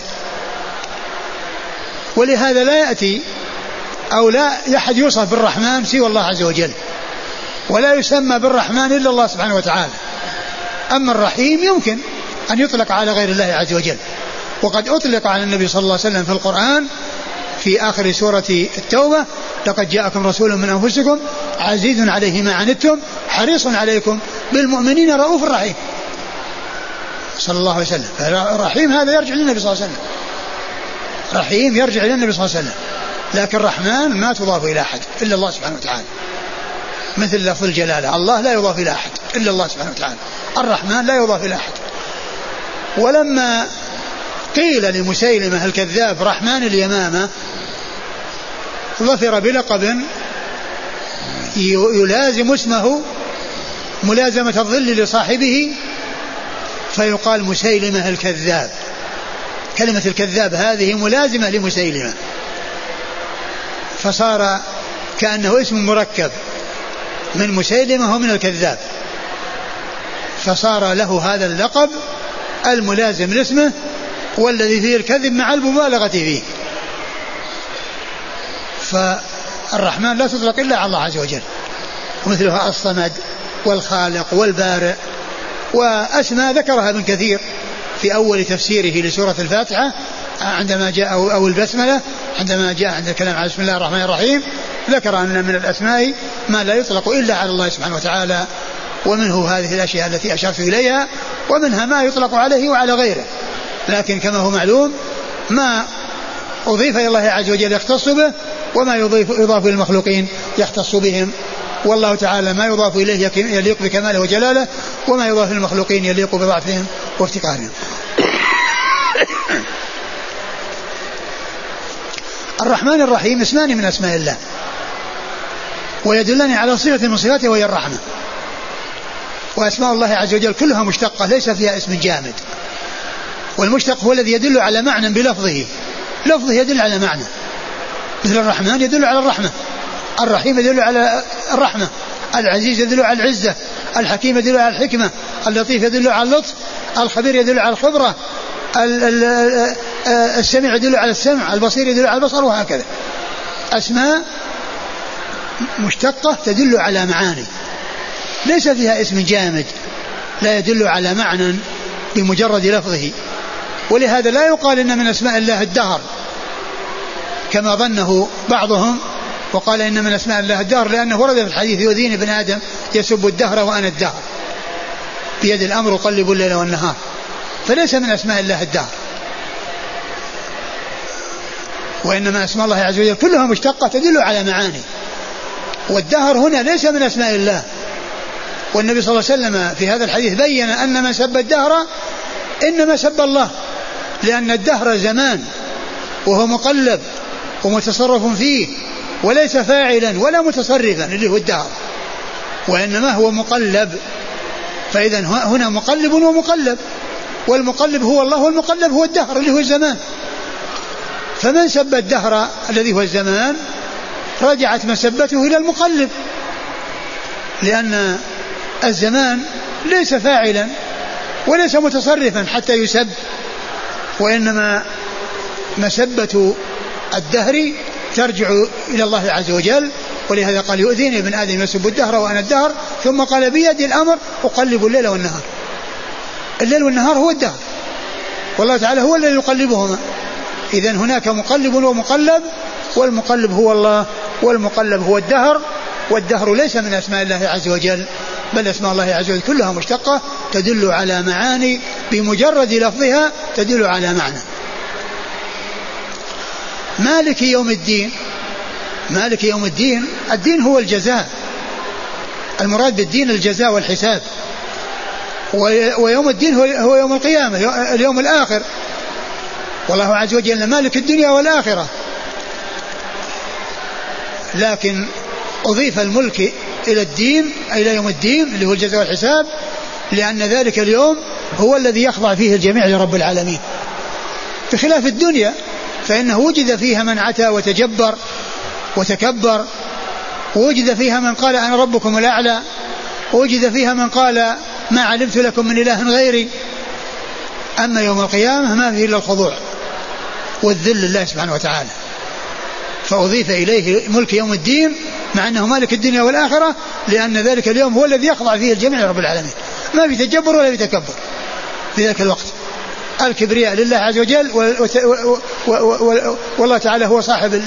ولهذا لا يأتي أو لا أحد يوصف بالرحمن سوى الله عز وجل، ولا يسمى بالرحمن إلا الله سبحانه وتعالى. أما الرحيم يمكن أن يطلق على غير الله عز وجل، وقد أطلق على النبي صلى الله عليه وسلم في القرآن في آخر سورة التوبة لقد جاءكم رسول من أنفسكم عزيز عليه ما عنتم حريص عليكم بالمؤمنين رؤوف رحيم صلى الله عليه وسلم. الرحيم هذا يرجع للنبي صلى الله عليه وسلم، رحيم يرجع إلى النبي صلى الله عليه وسلم، لكن الرحمن ما تضاف إلى أحد إلا الله سبحانه وتعالى، مثل لفظ الجلالة الله لا يضاف إلى أحد إلا الله سبحانه وتعالى، الرحمن لا يضاف إلى أحد. ولما قيل لمسيلمة الكذاب رحمن اليمامة ظفر بلقب يلازم اسمه ملازمة الظل لصاحبه، فيقال مسيلمة الكذاب. كلمة الكذاب هذه ملازمة لمسيلمة، فصار كأنه اسم مركب من مسيلمة ومن الكذاب، فصار له هذا اللقب الملازم لاسمه والذي فيه الكذب مع المبالغة فيه. فالرحمن لا تطلق إلا على الله عز وجل، ومثلها الصمد والخالق والبارئ، وأسماء ذكرها ابن كثير في أول تفسيره لسورة الفاتحة عندما جاء أو البسملة عندما جاء عند الكلام على بسم الله الرحمن الرحيم ذكر أن من الأسماء ما لا يطلق إلا على الله سبحانه وتعالى، ومنه هذه الأشياء التي أشرت إليها، ومنها ما يطلق عليه وعلى غيره، لكن كما هو معلوم ما أضيف إلى الله عز وجل يختص به، وما يضاف للمخلوقين يختص بهم، والله تعالى ما يضاف إليه يليق بكماله وجلاله، وما يضاف للمخلوقين يليق بضعفهم وافتقارهم. الرحمن الرحيم اسمان من أسماء الله، ويدلني على صفة من صفاته وهي الرحمة. وأسماء الله عز وجل كلها مشتقة ليس فيها اسم جامد، والمشتق هو الذي يدل على معنى بلفظه، لفظه يدل على معنى، مثل الرحمن يدل على الرحمة، الرحيم يدل على الرحمة، العزيز يدل على العزة، الحكيم يدل على الحكمة، اللطيف يدل على اللطف، الخبير يدل على الخبرة، السميع يدل على السمع، البصير يدل على البصر، وهكذا. أسماء مشتقة تدل على معاني ليس فيها اسم جامد لا يدل على معنى بمجرد لفظه، ولهذا لا يقال إن من أسماء الله الدهر كما ظنه بعضهم وقال إن من أسماء الله الدهر، لأنه ورد في الحديث يؤذيني ابن آدم يسب الدهر وأنا الدهر بيد الأمر أقلب الليل والنهار، فليس من أسماء الله الدهر، وإنما أسماء الله عز وجل كلها مشتقة تدل على معاني، والدهر هنا ليس من أسماء الله. والنبي صلى الله عليه وسلم في هذا الحديث بين أن من سب الدهر إنما سب الله، لأن الدهر زمان وهو مقلب ومتصرف فيه وليس فاعلا ولا متصرفا اللي هو الدهر، وإنما هو مقلب. فإذا هنا مقلب ومقلب، والمقلب هو الله والمقلب هو الدهر اللي هو الزمان. فمن سب الدهر الذي هو الزمان رجعت مسبته إلى المقلب، لأن الزمان ليس فاعلا وليس متصرفا حتى يسب، وإنما مسبة الدهر ترجع إلى الله عز وجل. ولهذا قال يؤذيني ابن آدم يسب الدهر وأنا الدهر، ثم قال بيدي الأمر أقلب الليل والنهار. الليل والنهار هو الدهر، والله تعالى هو الذي يقلبهما. إذن هناك مقلب ومقلب، والمقلب هو الله والمقلب هو الدهر، والدهر ليس من أسماء الله عز وجل، بل أسماء الله عز وجل كلها مشتقة تدل على معاني، بمجرد لفظها تدل على معنى. مالك يوم الدين، مالك يوم الدين، الدين هو الجزاء، المراد بالدين الجزاء والحساب، ويوم الدين هو يوم القيامة، اليوم الآخر، والله عز وجل مالك الدنيا والآخرة. لكن أضيف الملك إلى الدين، إلى يوم الدين اللي هو الجزاء والحساب، لأن ذلك اليوم هو الذي يخضع فيه الجميع لرب العالمين، بخلاف الدنيا فإنه وجد فيها من عتى وتجبر وتكبر، ووجد فيها من قال أنا ربكم الأعلى، ووجد فيها من قال ما علمت لكم من إله غيري. أما يوم القيامة ما فيه إلا الخضوع والذل لله سبحانه وتعالى، فأضيف إليه ملك يوم الدين مع أنه مالك الدنيا والآخرة، لأن ذلك اليوم هو الذي يخضع فيه الجميع لرب العالمين، ما في تجبر ولا في تكبر في ذلك الوقت. الكبرياء لله عز وجل، والله تعالى هو صاحب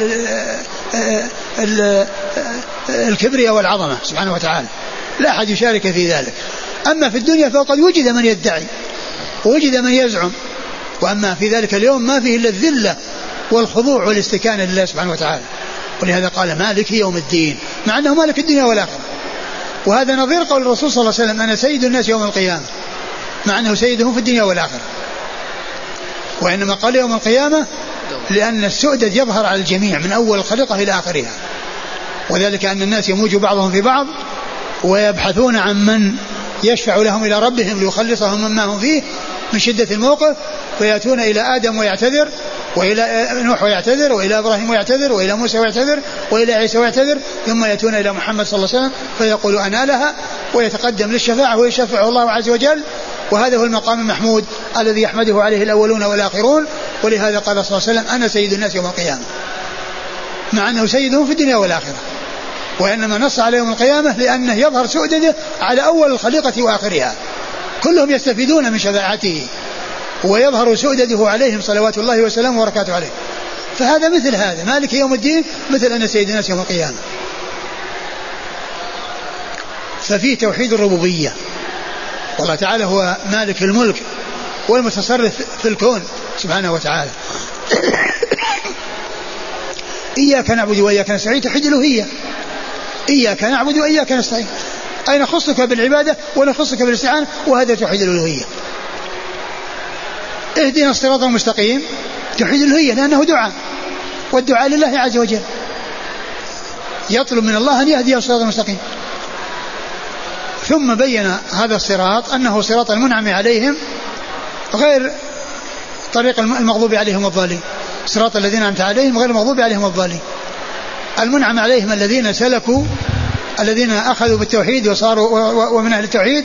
الكبرياء والعظمة سبحانه وتعالى، لا أحد يشارك في ذلك. أما في الدنيا فقد وجد من يدعي ووجد من يزعم، وأما في ذلك اليوم ما فيه إلا الذلة والخضوع والاستكانة لله سبحانه وتعالى. ولهذا قال مالك يوم الدين، مع أنه مالك الدنيا والآخرة. وهذا نظير قول الرسول صلى الله عليه وسلم أنا سيد الناس يوم القيامة، مع أنه سيدهم في الدنيا والآخرة. وإنما قال يوم القيامة لأن السؤدد يظهر على الجميع من أول الخليقة إلى آخرها، وذلك أن الناس يموج بعضهم في بعض ويبحثون عن من يشفع لهم إلى ربهم ليخلصهم مما هم فيه من شدة الموقف، فيأتون إلى آدم ويعتذر، وإلى نوح ويعتذر، وإلى إبراهيم ويعتذر، وإلى موسى ويعتذر، وإلى عيسى ويعتذر، ثم يأتون إلى محمد صلى الله عليه وسلم فيقول أنا لها، ويتقدم للشفاعة ويشفعه الله عز وجل. وهذا هو المقام المحمود الذي يحمده عليه الأولون والآخرون. ولهذا قال صلى الله عليه وسلم أنا سيد الناس يوم القيامة، مع أنه سيدهم في الدنيا والآخرة. وإنما نص على يوم القيامة لأنه يظهر سؤدده على أول الخليقة وآخرها، كلهم يستفيدون من شفاعته، ويظهر سؤدده عليهم صلوات الله وسلامه وبركاته عليه. فهذا مثل هذا مالك يوم الدين، مثل أن سيد الناس يوم القيامة. ففيه توحيد الربوبية، والله تعالى هو مالك الملك والمتصرف في الكون سبحانه وتعالى. إياك نعبد وإياك نستعين، توحيد الألوهية، إياك نعبد وإياك نستعين، أي نخصك بالعبادة ونخصك بالاستعانة، وهذا توحيد الألوهية. اهدنا الصراط المستقيم، توحيد الألوهية، لأنه دعاء، والدعاء لله عز وجل، يطلب من الله أن يهديه الصراط المستقيم. ثم بين هذا الصراط أنه صراط المنعم عليهم غير طريق المغضوب عليهم الضالين، صراط الذين أنعمت عليهم غير المغضوب عليهم الضالين. المنعم عليهم الذين سلكوا، الذين أخذوا بالتوحيد وصاروا ومن أهل التوحيد،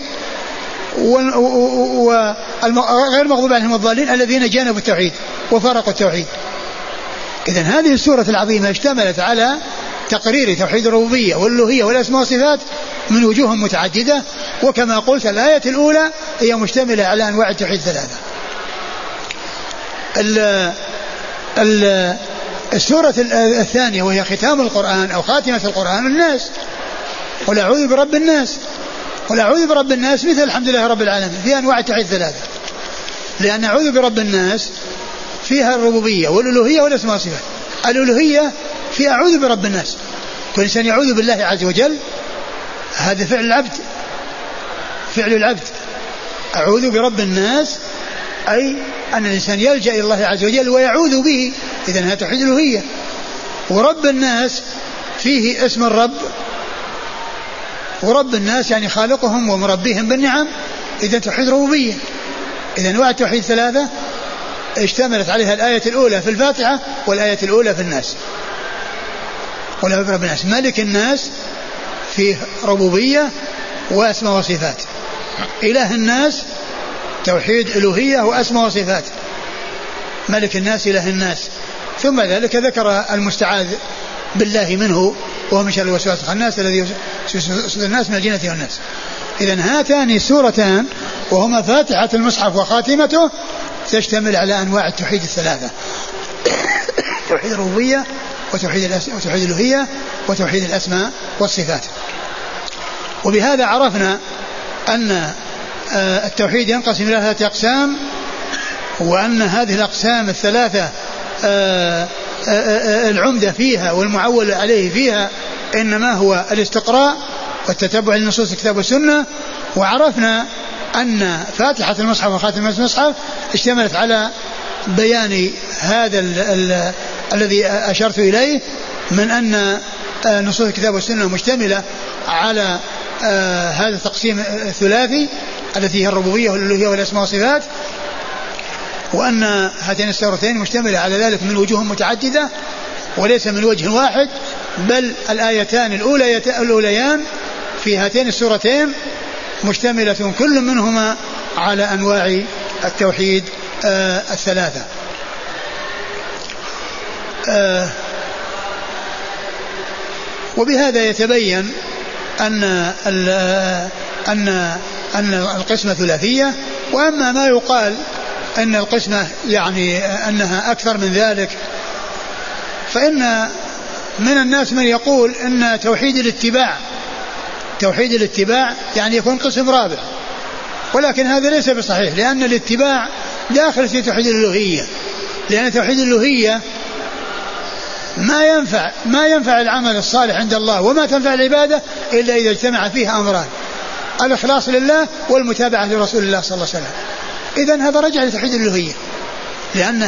وغير المغضوب عليهم الضالين الذين جانبوا التوحيد وفارقوا التوحيد. إذن هذه السورة العظيمة اشتملت على تقرير توحيد الربوبية والألوهية والأسماء والصفات من وجوه متعددة، وكما قلت الآية الأولى هي مشتملة على أنواع التوحيد ثلاثة. السورة الثانية وهي ختام القرآن أو خاتمة القرآن الناس، قل أعوذ برب الناس. قل أعوذ برب الناس مثل الحمد لله رب العالمين، فيها أنواع التوحيد ثلاثة، لأن أعوذ برب الناس فيها الربوبية والألوهية والأسماء والصفات. الألوهية في أعوذ برب الناس، كل إنسان يعوذ بالله عز وجل، هذا فعل العبد، فعل العبد. أعوذ برب الناس أي أن الإنسان يلجأ إلى الله عز وجل ويعوذ به، إذن هذا توحيد الألوهية. ورب الناس فيه اسم الرب، ورب الناس يعني خالقهم ومربيهم بالنعم، إذن توحيد ربوبية. إذن أنواع التوحيد ثلاثة اشتملت عليها الآية الأولى في الفاتحة والآية الأولى في الناس. قل أعوذ برب الناس. ملك الناس فيه ربوبية وأسماء وصفات. إله الناس توحيد ألوهية وأسماء وصفات. ملك الناس إله الناس. ثم ذلك ذكر المستعاذ بالله منه وهو من شر الوسواس الخناس الذي يوسوس الناس من الجنة والناس. إذن هاتان السورتان وهما فاتحة المصحف وخاتمته تشتمل على أنواع التوحيد الثلاثة: توحيد الربوبية وتوحيد الألوهية وتوحيد الأسماء والصفات. وبهذا عرفنا أن التوحيد ينقسم إلى ثلاثة أقسام، وأن هذه الأقسام الثلاثة العمدة فيها والمعول عليه فيها إنما هو الاستقراء والتتبع لنصوص الكتاب والسنة. وعرفنا أن فاتحة المصحف وخاتمة المصحف اشتملت على بيان هذا الذي أشرت إليه من أن نصوص الكتاب والسنة مشتملة على هذا التقسيم الثلاثي التي هي الربوبية والألوهية والأسماء والصفات، وأن هاتين السورتين مشتملة على ذلك من وجوه متعددة وليس من وجه واحد، بل الآيتان الأوليان في هاتين السورتين مشتملة كل منهما على أنواع التوحيد الثلاثة. وبهذا يتبين أن القسمة ثلاثية. وأما ما يقال أن القسمة يعني أنها أكثر من ذلك، فإن من الناس من يقول أن توحيد الاتباع يعني يكون قسم رابع، ولكن هذا ليس بصحيح، لأن الاتباع داخل في توحيد الألوهية، لأن توحيد الألوهية ما ينفع العمل الصالح عند الله وما تنفع العبادة إلا إذا اجتمع فيها أمران: الإخلاص لله والمتابعة لرسول الله صلى الله عليه وسلم. إذن هذا رجع لتوحيد الألوهية، لأن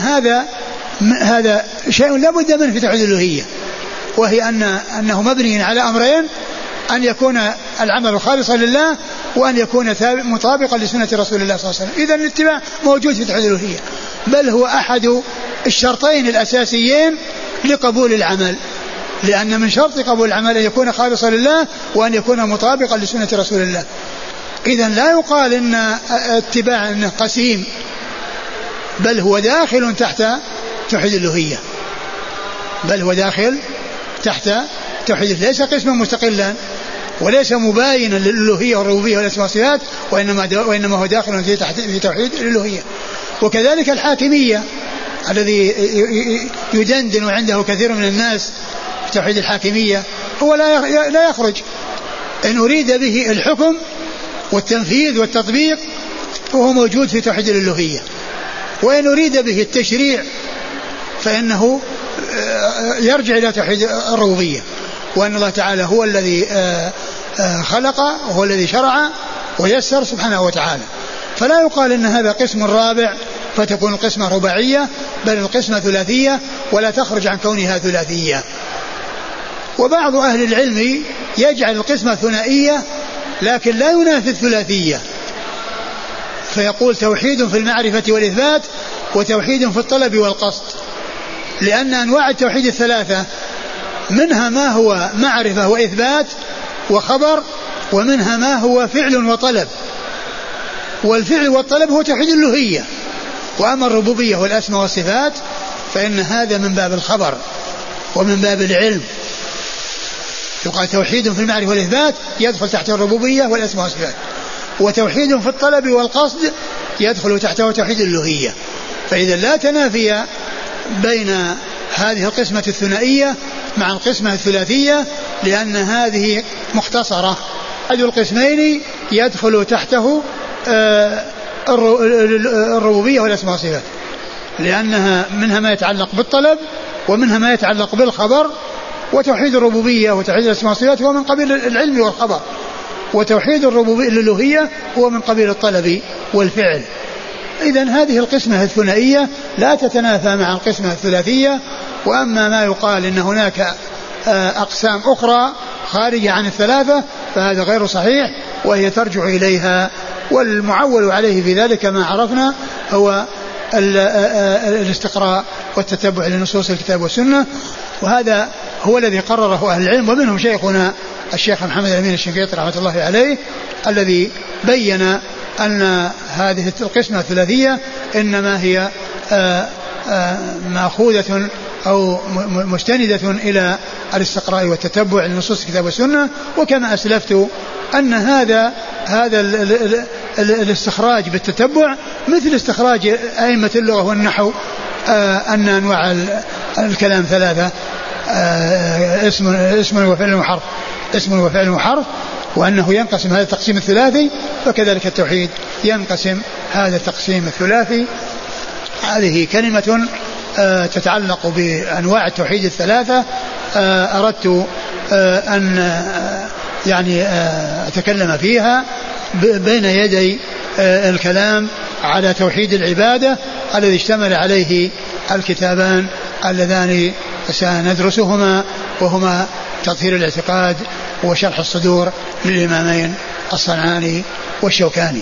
هذا شيء لا بد منه في توحيد الألوهية، وهي أنه مبني على أمرين: أن يكون العمل خالصا لله، وأن يكون مطابقا لسنة رسول الله صلى الله عليه وسلم. إذن الاتباع موجود في توحيد الألوهية، بل هو أحد الشرطين الأساسيين لقبول العمل، لأن من شرط قبول العمل أن يكون خالصا لله وأن يكون مطابقا لسنة رسول الله. إذن لا يقال إن اتباع إنه قسيم، بل هو داخل تحت توحيد الألوهية، بل هو داخل تحت توحيد، ليس قسما مستقلا وليس مباينا للألوهية والربوبية والأسماء والصفات، وإنما هو داخل في توحيد الألوهية. وكذلك الحاكمية الذي يدندن عنده كثير من الناس في توحيد الحاكمية، هو لا يخرج إن أريد به الحكم والتنفيذ والتطبيق فهو موجود في توحيد الألوهية، وإن أريد به التشريع فإنه يرجع إلى توحيد الربوبية، وأن الله تعالى هو الذي خلق وهو الذي شرع ويسر سبحانه وتعالى. فلا يقال إن هذا قسم رابع فتكون القسمة رباعية، بل القسمة ثلاثية ولا تخرج عن كونها ثلاثية. وبعض أهل العلم يجعل القسمة ثنائية لكن لا ينافي الثلاثية، فيقول توحيد في المعرفة والإثبات وتوحيد في الطلب والقصد، لأن أنواع التوحيد الثلاثة منها ما هو معرفة وإثبات وخبر، ومنها ما هو فعل وطلب، والفعل والطلب هو توحيد الألوهية. وأما الربوبية والأسماء والصفات فإن هذا من باب الخبر ومن باب العلم. يقال توحيد في المعرفة والإثبات يدخل تحت الربوبية والأسماء والصفات، وتوحيد في الطلب والقصد يدخل تحته توحيد الألوهية. فإذا لا تنافي بين هذه القسمة الثنائية مع القسمة الثلاثية، لأن هذه مختصرة، أحد القسمين يدخل تحته الربوبية والأسماء والصفات، لأنها منها ما يتعلق بالطلب ومنها ما يتعلق بالخبر. وتوحيد الربوبية وتوحيد الأسماء والصفات هو من قبيل العلم والخبر، وتوحيد الألوهية هو من قبيل الطلب والفعل. إذن هذه القسمة الثنائية لا تتنافى مع القسمة الثلاثية. وأما ما يقال إن هناك أقسام أخرى خارجة عن الثلاثة فهذا غير صحيح، وهي ترجع إليها، والمعول عليه في ذلك ما عرفنا هو الاستقراء والتتبع لنصوص الكتاب والسنة، وهذا هو الذي قرره أهل العلم، ومنهم شيخنا الشيخ محمد الأمين الشنقيطي رحمة الله عليه الذي بين أن هذه القسمة الثلاثية إنما هي مأخوذة أو مستندة إلى الاستقراء والتتبع لنصوص الكتاب والسنة. وكما أسلفت أن هذا الاستخراج بالتتبع مثل استخراج أئمة اللغة والنحو أن أنواع الكلام ثلاثة، اسم وفعل وحرف، اسم وفعل وحرف، وأنه ينقسم هذا التقسيم الثلاثي، فكذلك التوحيد ينقسم هذا التقسيم الثلاثي. هذه كلمة تتعلق بأنواع التوحيد الثلاثة أردت أن يعني أتكلم فيها بين يدي الكلام على توحيد العبادة الذي اشتمل عليه الكتابان اللذان سندرسهما، وهما تطهير الاعتقاد وشرح الصدور للإمامين الصنعاني والشوكاني.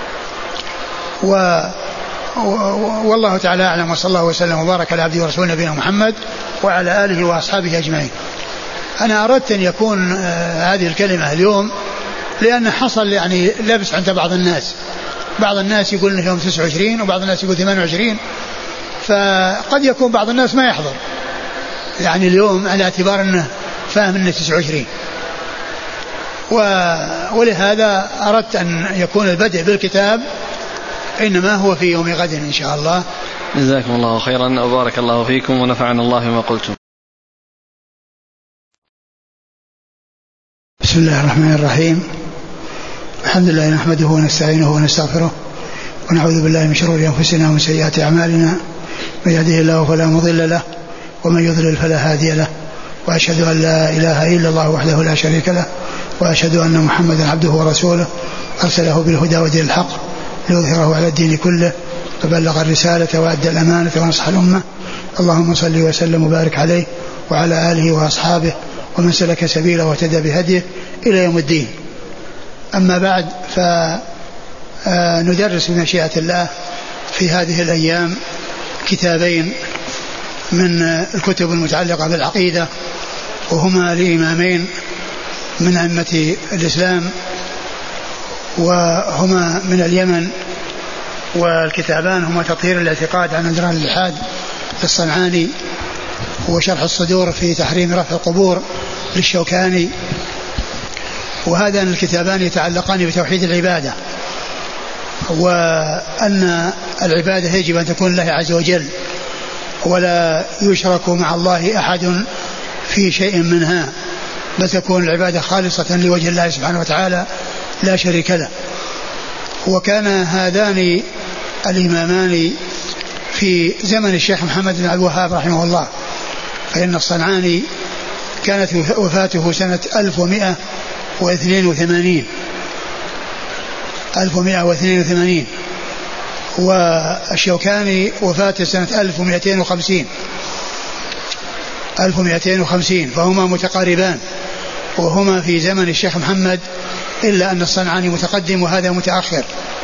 والله تعالى أعلم، وصلى الله وسلم وبارك على عبده ورسوله نبينا محمد وعلى آله وأصحابه أجمعين. أنا أردت أن يكون هذه الكلمة اليوم لأن حصل يعني لبس عند بعض الناس، بعض الناس يقول إنه يوم 29 وبعض الناس يقول 28، فقد يكون بعض الناس ما يحضر يعني اليوم على اعتبار أنه فاهم أنه 29. ولهذا أردت أن يكون البدء بالكتاب إنما هو في يوم غد إن شاء الله. جزاكم الله خيرا وبارك الله فيكم ونفعنا الله بما قلتم. بسم الله الرحمن الرحيم. الحمد لله نحمده ونستعينه ونستغفره ونعوذ بالله من شرور أنفسنا ومن سيئات أعمالنا، من يهده الله فلا مضل له ومن يضلل فلا هادي له، وأشهد أن لا إله إلا الله وحده لا شريك له، وأشهد أن محمدا عبده ورسوله أرسله بالهدى ودين الحق ليظهره على الدين كله، فبلغ الرسالة وأدى الأمانة ونصح الأمة. اللهم صل وسلم وبارك عليه وعلى آله وأصحابه ومن سلك سبيله واهتدى بهديه إلى يوم الدين. أما بعد، فندرس بمشيئة الله في هذه الأيام كتابين من الكتب المتعلقة بالعقيدة، وهما لإمامين من أئمة الإسلام وهما من اليمن، والكتابان هما تطهير الاعتقاد عن أدران الإلحاد للصنعاني، وشرح الصدور في تحريم رفع القبور للشوكاني. وهذان الكتابان يتعلقان بتوحيد العبادة، وأن العبادة يجب أن تكون لله عز وجل ولا يشرك مع الله أحد في شيء منها، بل تكون العبادة خالصة لوجه الله سبحانه وتعالى لا شريك له. وكان هذان الإمامان في زمن الشيخ محمد بن عبد الوهاب رحمه الله، فإن الصنعاني كانت وفاته سنة 1182 والشوكاني وفاته سنة 1250 فهما متقاربان، وهما في زمن الشيخ محمد، إلا أن الصنعاني متقدم وهذا متأخر.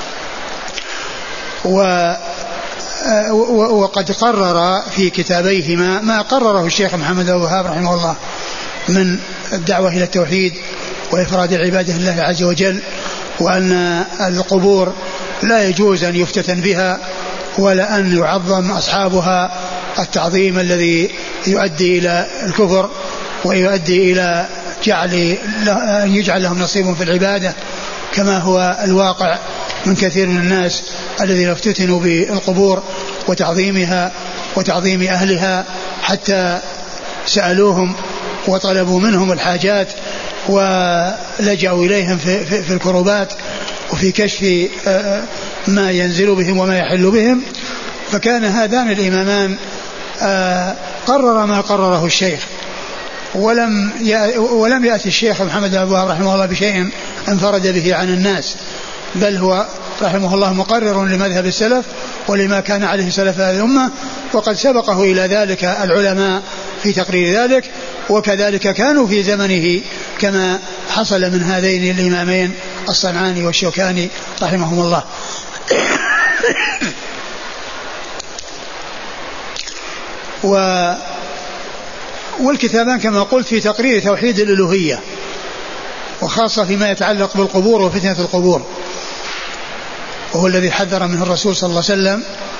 وقد قرر في كتابيهما ما قرره الشيخ محمد بن الوهاب رحمه الله من الدعوة إلى التوحيد وإفراد العبادة لله عز وجل، وأن القبور لا يجوز أن يفتتن بها ولا أن يعظم أصحابها التعظيم الذي يؤدي إلى الكفر ويؤدي إلى أن يجعل لهم نصيب في العبادة، كما هو الواقع من كثير من الناس الذين افتتنوا بالقبور وتعظيمها وتعظيم أهلها، حتى سألوهم وطلبوا منهم الحاجات ولجأوا إليهم في الكربات وفي كشف ما ينزل بهم وما يحل بهم. فكان هذان الإمامان قرر ما قرره الشيخ، ولم يأتي الشيخ محمد بن عبد الوهاب رحمه الله بشيء انفرد به عن الناس، بل هو رحمه الله مقرر لمذهب السلف ولما كان عليه سلف هذه الأمة، وقد سبقه إلى ذلك العلماء في تقرير ذلك، وكذلك كانوا في زمنه كما حصل من هذين الإمامين الصنعاني والشوكاني رحمهم الله. والكتابان كما قلت في تقرير توحيد الألوهية، وخاصة فيما يتعلق بالقبور وفتنة القبور، وهو الذي حذر منه الرسول صلى الله عليه وسلم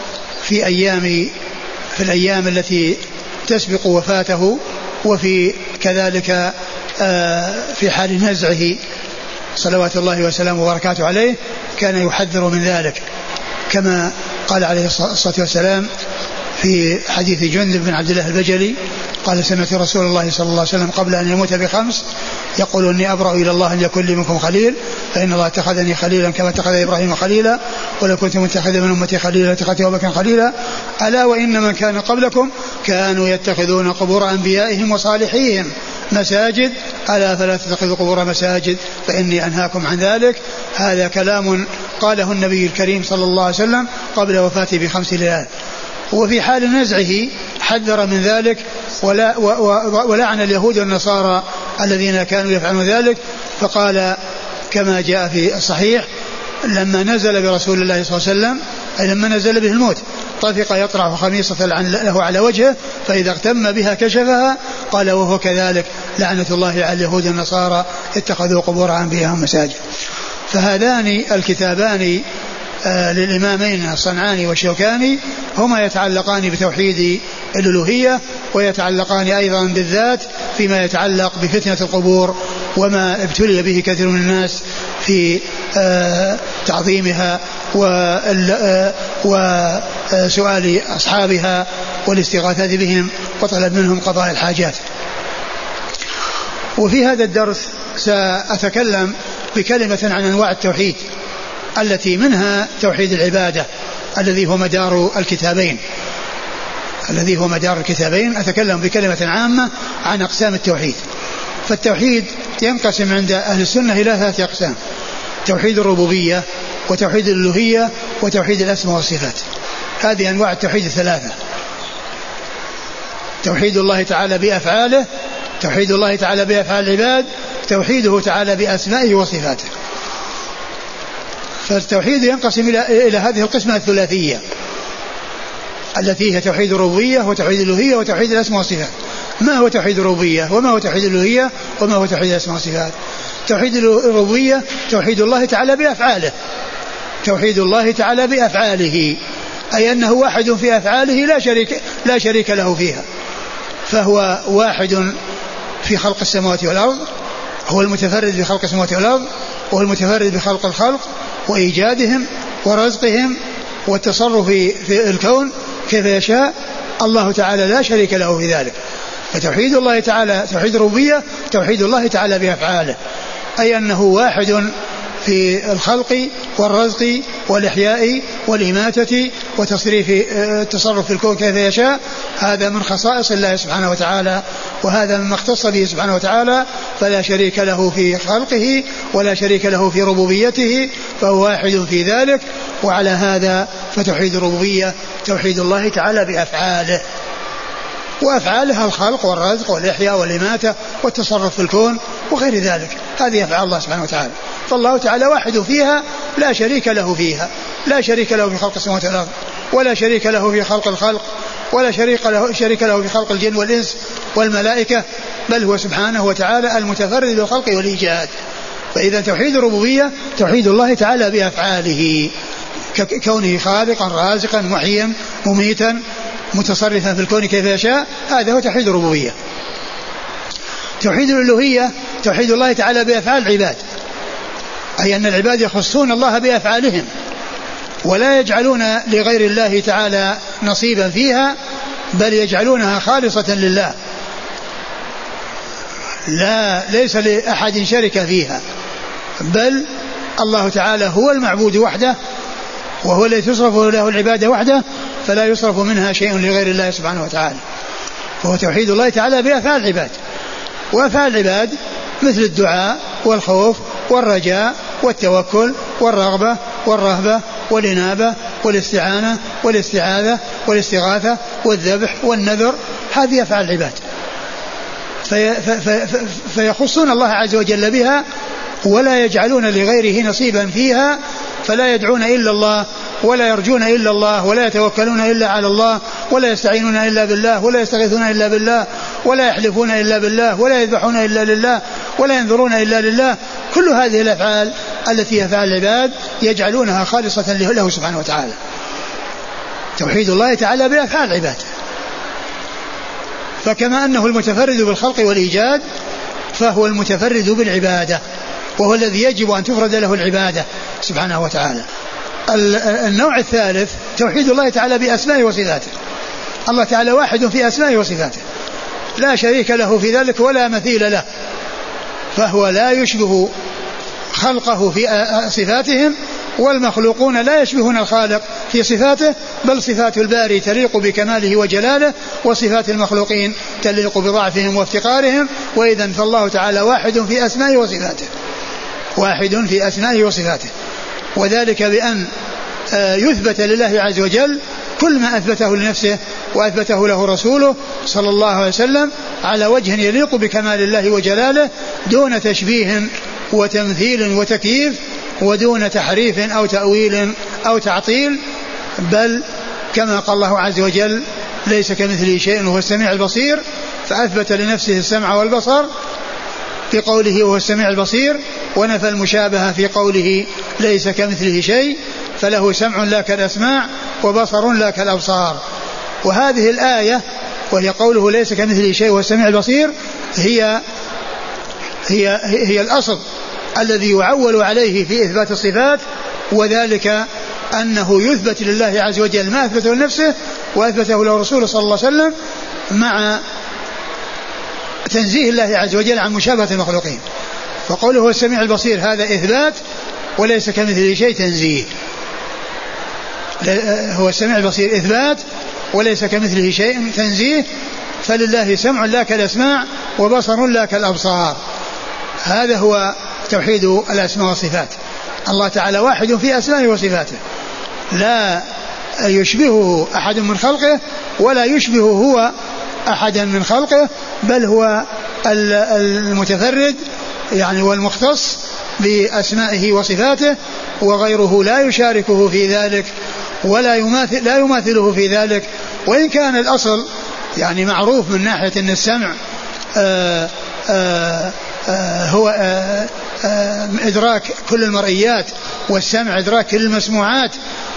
في الأيام التي تسبق وفاته، وفي كذلك في حال نزعه صلوات الله وسلامه وبركاته عليه كان يحذر من ذلك، كما قال عليه الصلاة والسلام في حديث جندب بن عبد الله البجلي قال: سمعت رسول الله صلى الله عليه وسلم قبل أن يموت ب5 يقول: إني أبرأ إلى الله أن يكون لي منكم خليل، فإن الله اتخذني خليلا كما اتخذ إبراهيم خليلا، ولو كنت متخذا من أمتي خليلا لاتخذت أبا بكر خليلا، ألا وإن من كان قبلكم كانوا يتخذون قبور أنبيائهم وصالحيهم مساجد، ألا فلا تتخذوا قبور مساجد فإني أنهاكم عن ذلك. هذا كلام قاله النبي الكريم صلى الله عليه وسلم قبل وفاته ب5 ليال. وفي حال نزعه حذر من ذلك ولعن اليهود والنصارى الذين كانوا يفعلون ذلك، فقال كما جاء في الصحيح: لما نزل برسول الله صلى الله عليه وسلم، أي لما نزل به الموت، طفق يطرح خميصة له على وجهه، فإذا اغتم بها كشفها، قال: وهو كذلك لعنة الله على اليهود والنصارى اتخذوا قبور أنبيائهم مساجد. فهذان الكتابان للإمامين الصنعاني والشوكاني هما يتعلقان بتوحيد الألوهية، ويتعلقان أيضا بالذات فيما يتعلق بفتنة القبور وما ابتلي به كثير من الناس في تعظيمها وسؤال أصحابها والاستغاثة بهم وطلب منهم قضاء الحاجات. وفي هذا الدرس سأتكلم بكلمة عن أنواع التوحيد التي منها توحيد العبادة الذي هو مدار الكتابين. أتكلم بكلمة عامة عن أقسام التوحيد. فالتوحيد ينقسم عند أهل السنة إلى 3 أقسام: توحيد الربوبية، وتوحيد الألوهية، وتوحيد الأسماء والصفات. هذه أنواع التوحيد 3: توحيد الله تعالى بأفعاله، توحيد الله تعالى بأفعال العباد، توحيده تعالى بأسمائه وصفاته. فالتوحيد ينقسم إلى هذه القسمة الثلاثية التي هي توحيد الربوبية وتوحيد الألوهية وتوحيد الأسماء والصفات. ما هو توحيد الربوبية وما هو توحيد الألوهية وما هو توحيد الأسماء والصفات؟ توحيد الربوبية توحيد الله تعالى بأفعاله، توحيد الله تعالى بأفعاله، أي أنه واحد في أفعاله لا شريك له فيها، فهو واحد في خلق السماوات والأرض، هو المتفرد بخلق السماوات والأرض، وهو المتفرد بخلق الخلق وإيجادهم ورزقهم والتصرف في الكون كيف يشاء. الله تعالى لا شريك له في ذلك. فتوحيد الله تعالى توحيد الربوبية توحيد الله تعالى بأفعاله، أي أنه واحد في الخلق والرزق والإحياء والإماتة وتصريف التصرف في الكون كيف يشاء. هذا من خصائص الله سبحانه وتعالى، وهذا مما اختص به سبحانه وتعالى، فلا شريك له في خلقه ولا شريك له في ربوبيته، فهو واحد في ذلك. وعلى هذا فتوحيد الربوبية توحيد الله تعالى بأفعاله، وأفعالها الخلق والرزق والإحياء والإماتة والتصرف في الكون وغير ذلك. هذه أفعال الله سبحانه وتعالى، فالله تعالى واحد فيها لا شريك له فيها، لا شريك له في خلق السماوات والأرض، ولا شريك له في خلق الخلق، ولا شريك له في خلق الجن والإنس والملائكة، بل هو سبحانه وتعالى المتفرد بالخلق والإيجاد. فإذا توحيد الربوبية توحيد الله تعالى بأفعاله، كونه خالقا رازقا محيا مميتا متصرفا في الكون كيف يشاء، هذا هو توحيد الربوبية. توحيد الألوهية توحيد الله تعالى بأفعال العباد، أي أن العباد يخصون الله بأفعالهم، ولا يجعلون لغير الله تعالى نصيبا فيها، بل يجعلونها خالصة لله، ليس لأحد شرك فيها، بل الله تعالى هو المعبود وحده، وهو الذي تصرف له العبادة وحده، فلا يصرف منها شيء لغير الله سبحانه وتعالى. فهو توحيد الله تعالى بأفعال العباد، وأفعال العباد مثل الدعاء والخوف والرجاء والتوكل والرغبة والرهبة والإنابة والاستعانة والاستعاذة والاستغاثة والذبح والنذر، هذه أفعال العباد، فيخصون الله عز وجل بها ولا يجعلون لغيره نصيبا فيها، فلا يدعون إلا الله ولا يرجون إلا الله ولا يتوكلون إلا على الله ولا يستعينون إلا بالله ولا يستغيثون إلا بالله ولا يحلفون إلا بالله ولا يذبحون إلا لله ولا ينذرون إلا لله. كل هذه الأفعال التي أفعال العباد يجعلونها خالصة له سبحانه وتعالى. توحيد الله تعالى بأفعال العباد، فكما أنه المتفرد بالخلق والإيجاد فهو المتفرد بالعبادة، وهو الذي يجب أن تفرد له العبادة سبحانه وتعالى. النوع الثالث توحيد الله تعالى بأسمائه وصفاته. الله تعالى واحد في أسمائه وصفاته، لا شريك له في ذلك ولا مثيل له، فهو لا يشبه خلقه في صفاتهم، والمخلوقون لا يشبهون الخالق في صفاته، بل صفات الباري تليق بكماله وجلاله، وصفات المخلوقين تليق بضعفهم وافتقارهم. وإذن فالله تعالى واحد في أسمائه وصفاته، واحد في أسمائه وصفاته، وذلك بأن يثبت لله عز وجل كل ما أثبته لنفسه وأثبته له رسوله صلى الله عليه وسلم على وجه يليق بكمال الله وجلاله، دون تشبيه وتمثيل وتكييف، ودون تحريف أو تأويل أو تعطيل، بل كما قال الله عز وجل ليس كمثله شيء وهو السميع البصير، فأثبت لنفسه السمع والبصر في قوله وهو السميع البصير، ونفى المشابهة في قوله ليس كمثله شيء، فله سمع لا كالأسماع وبصر لا كالأبصار. وهذه الآية وهي قوله ليس كمثله شيء وهو السميع البصير هي الأصل الذي يعول عليه في إثبات الصفات، وذلك أنه يثبت لله عز وجل ما أثبته لنفسه وأثبته له رسوله صلى الله عليه وسلم، مع تنزيه الله عز وجل عن مشابهة المخلوقين. فقوله هو السميع البصير هذا إثبات، وليس كمثله شيء تنزيه. هو السميع البصير إثبات وليس كمثله شيء تنزيه، فلله سمع لا كالأسماع وبصر لا كالأبصار. هذا هو توحيد الأسماء والصفات. الله تعالى واحد في أسمائه وصفاته، لا يشبهه أحد من خلقه ولا يشبه هو أحدا من خلقه، بل هو المتفرد يعني والمختص بأسمائه وصفاته، وغيره لا يشاركه في ذلك ولا يماثله في ذلك. وإن كان الأصل يعني معروف من ناحية أن السمع هو إدراك كل المرئيات، والسمع إدراك كل المسموعات،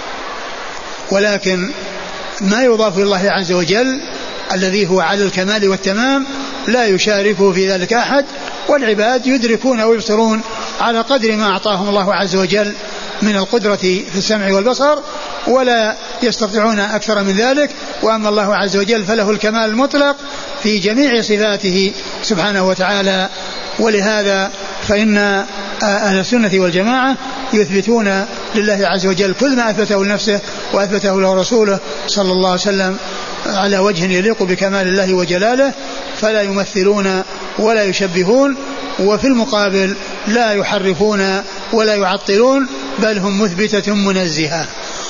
ولكن ما يضاف إلى الله عز وجل الذي هو على الكمال والتمام لا يشاركه في ذلك أحد، والعباد يدركون ويبصرون على قدر ما أعطاهم الله عز وجل من القدرة في السمع والبصر، ولا يستطيعون أكثر من ذلك. وأما الله عز وجل فله الكمال المطلق في جميع صفاته سبحانه وتعالى. ولهذا فإن أهل السنة والجماعة يثبتون لله عز وجل كل ما أثبته لنفسه وأثبته له رسوله صلى الله عليه وسلم على وجه يليق بكمال الله وجلاله، فلا يمثلون ولا يشبهون، وفي المقابل لا يحرفون ولا يعطلون، بل هم مثبتة منزهة.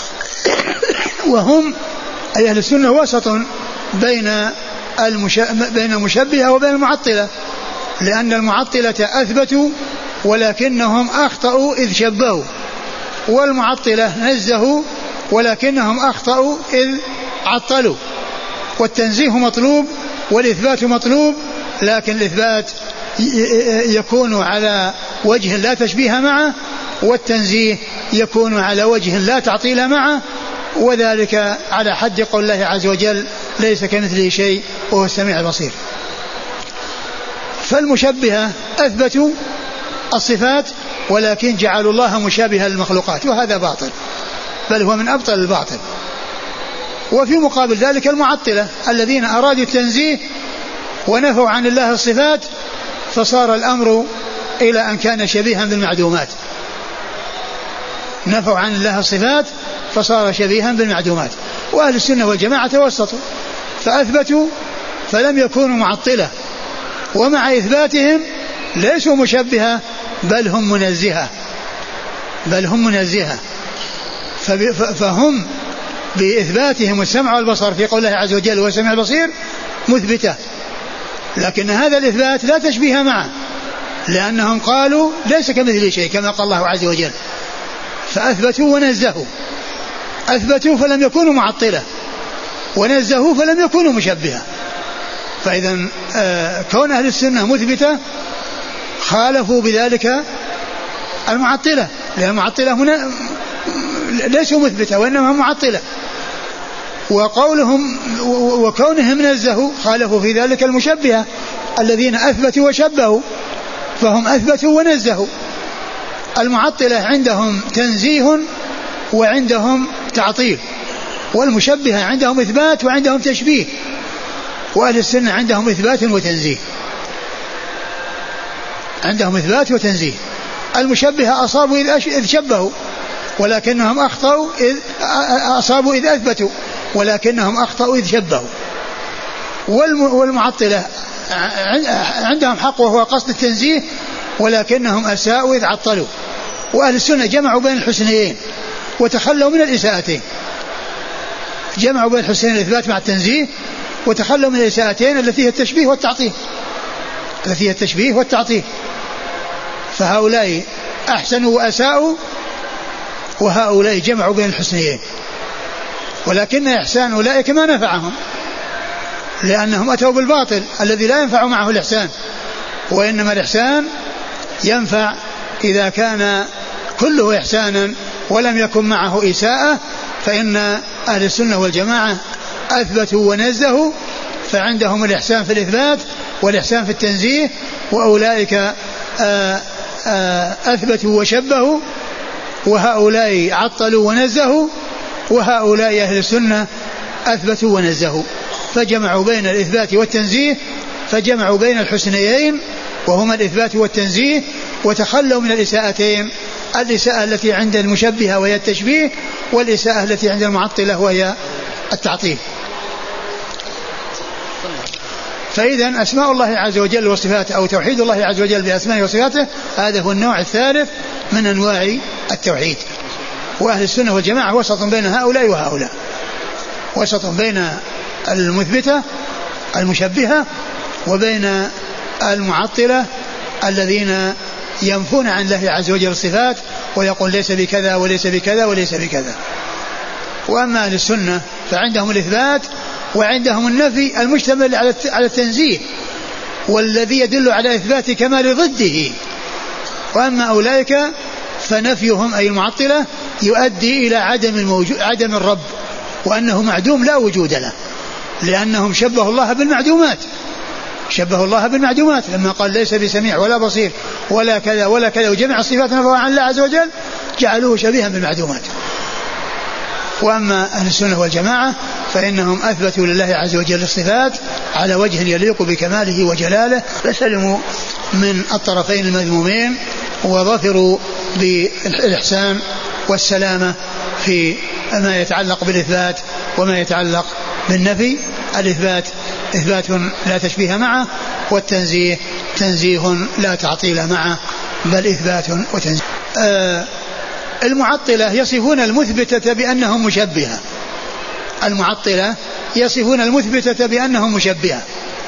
وهم أي أهل السنة وسط بين المشبهة وبين المعطلة، لأن المعطلة أثبتوا ولكنهم أخطأوا إذ شبهوا، والمعطلة نزهوا ولكنهم أخطأوا إذ عطلوا. والتنزيه مطلوب والإثبات مطلوب، لكن الإثبات يكون على وجه لا تشبيه معه، والتنزيه يكون على وجه لا تعطيل معه، وذلك على حد قول الله عز وجل ليس كمثله شيء وهو السميع البصير. فالمشبهة أثبتوا الصفات ولكن جعلوا الله مشابها للمخلوقات، وهذا باطل. بل هو من أبطل الباطل. وفي مقابل ذلك المعطلة الذين أرادوا التنزيه ونفوا عن الله الصفات، فصار الأمر إلى أن كان شبيها بالمعدومات. نفوا عن الله الصفات فصار شبيها بالمعدومات. وأهل السنة والجماعة توسطوا فأثبتوا فلم يكونوا معطلة، ومع إثباتهم ليسوا مشبهة بل هم منزهة. فهم بإثباتهم السمع والبصر في قول الله عز وجل هو السميع البصير مثبتة، لكن هذا الإثبات لا تشبيه معه، لأنهم قالوا ليس كمثله شيء كما قال الله عز وجل، فأثبتوا ونزهوا. أثبتوا فلم يكونوا معطلة، ونزهوا فلم يكونوا مشبهة. فإذا كون أهل السنة مثبتة خالفوا بذلك المعطلة، لأن المعطلة هنا ليسوا مثبتة وإنما معطلة. وكونهم نزهوا خالفوا في ذلك المشبهة الذين أثبتوا وشبهوا، فهم أثبتوا ونزهوا. المعطلة عندهم تنزيه وعندهم تعطيل، والمشبهة عندهم إثبات وعندهم تشبيه، وأهل السنة عندهم إثبات وتنزيه. المشبهة أصابوا إذ شبهوا ولكنهم أخطأوا أصابوا إذ أثبتوا ولكنهم أخطأوا إذ شبهوا. والمعطلة عندهم حق وهو قصد التنزيه ولكنهم أساءوا إذ عطلوا. وأهل السنة جمعوا بين الحسنيين وتخلوا من الإساءتين، جمعوا بين الحسنين الإثبات مع التنزيه وتخلوا من الإساءتين التي هي التشبيه والتعطيل. فهؤلاء أحسنوا وأساءوا، وهؤلاء جمعوا بين الحسنيين، ولكن إحسان أولئك ما نفعهم، لأنهم أتوا بالباطل الذي لا ينفع معه الإحسان، وإنما الإحسان ينفع إذا كان كله إحسانا ولم يكن معه إساءة. فإن أهل السنة والجماعة أثبتوا ونزهوا، فعندهم الإحسان في الإثبات والإحسان في التنزيه، وأولئك أثبتوا وشبهوا، وهؤلاء عطلوا ونزهوا، وهؤلاء أهل السنة أثبتوا ونزهوا، فجمعوا بين الإثبات والتنزيه، فجمعوا بين الحسنيين وهما الإثبات والتنزيه، وتخلوا من الإساءتين، الإساءة التي عند المشبهة وهي التشبيه، والإساءة التي عند المعطلة وهي التعطيل. فإذا أسماء الله عز وجل وصفاته أو توحيد الله عز وجل بأسمائه وصفاته هذا هو النوع الثالث من أنواع التوحيد. وأهل السنة والجماعة وسط بين هؤلاء وهؤلاء، وسط بين المثبتة المشبهة وبين المعطلة الذين ينفون عن الله عز وجل الصفات ويقول ليس بكذا وليس بكذا وليس بكذا. وأما أهل السنة فعندهم الإثبات وعندهم النفي المشتمل على التنزيه والذي يدل على إثبات كمال ضده. وأما أولئك فنفيهم أي المعطلة يؤدي إلى عدم الرب، وأنه معدوم لا وجود له، لأنهم شبهوا الله بالمعدومات لما قال ليس بسميع ولا بصير ولا كذا ولا كذا، وجميع الصفات نفوها عن الله عز وجل جعلوه شبيها بالمعدومات. وأما أهل السنة والجماعة فإنهم أثبتوا لله عز وجل الصفات على وجه يليق بكماله وجلاله، فسلموا من الطرفين المذمومين وظفروا بالإحسان والسلامة في ما يتعلق بالإثبات وما يتعلق بالنفي. الإثبات إثبات لا تشبيه معه، والتنزيه تنزيه لا تعطيل معه بل إثبات وتنزيه. المعطلة يصفون المثبتة بأنهم مشبهة، المعطلة يصفون المثبتة بأنهم مشبهة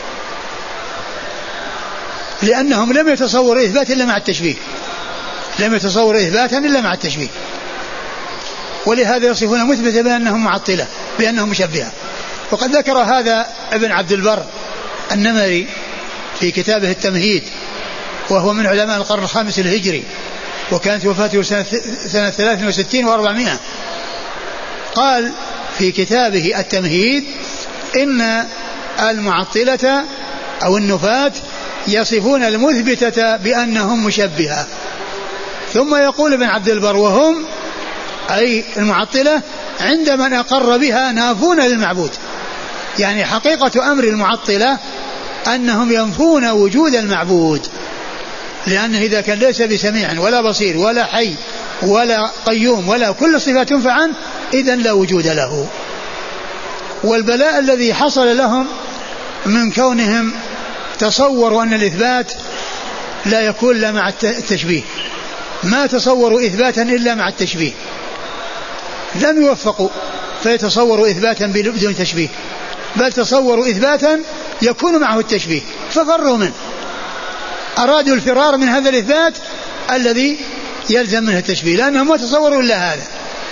لأنهم لم يتصوروا إثبات إلا مع التشبيه، لم يتصوروا إثباتا إلا مع التشبيه، ولهذا يصفون المثبتة بأنهم معطلة بأنهم مشبهة. وقد ذكر هذا ابن عبد البر النمري في كتابه التمهيد، وهو من علماء القرن الخامس الهجري، وكانت وفاته سنة 63 و400. قال في كتابه التمهيد إن المعطلة أو النفاة يصفون المثبتة بأنهم مشبهة. ثم يقول ابن عبد البر وهم أي المعطلة عند من أقر بها نافون للمعبود. يعني حقيقة أمر المعطلة أنهم ينفون وجود المعبود، لأنه إذا كان ليس بسميع ولا بصير ولا حي ولا قيوم ولا كل صفات تنفع عنه إذن لا وجود له. والبلاء الذي حصل لهم من كونهم تصوروا أن الإثبات لا يكون إلا مع التشبيه، ما تصوروا إثباتا إلا مع التشبيه، لم يوفقوا فيتصوروا إثباتا بدون تشبيه، بل تصوروا إثباتا يكون معه التشبيه ففروا منه، أرادوا الفرار من هذا الإثبات الذي يلزم منه التشبيه، لأنهم ما تصوروا إلا هذا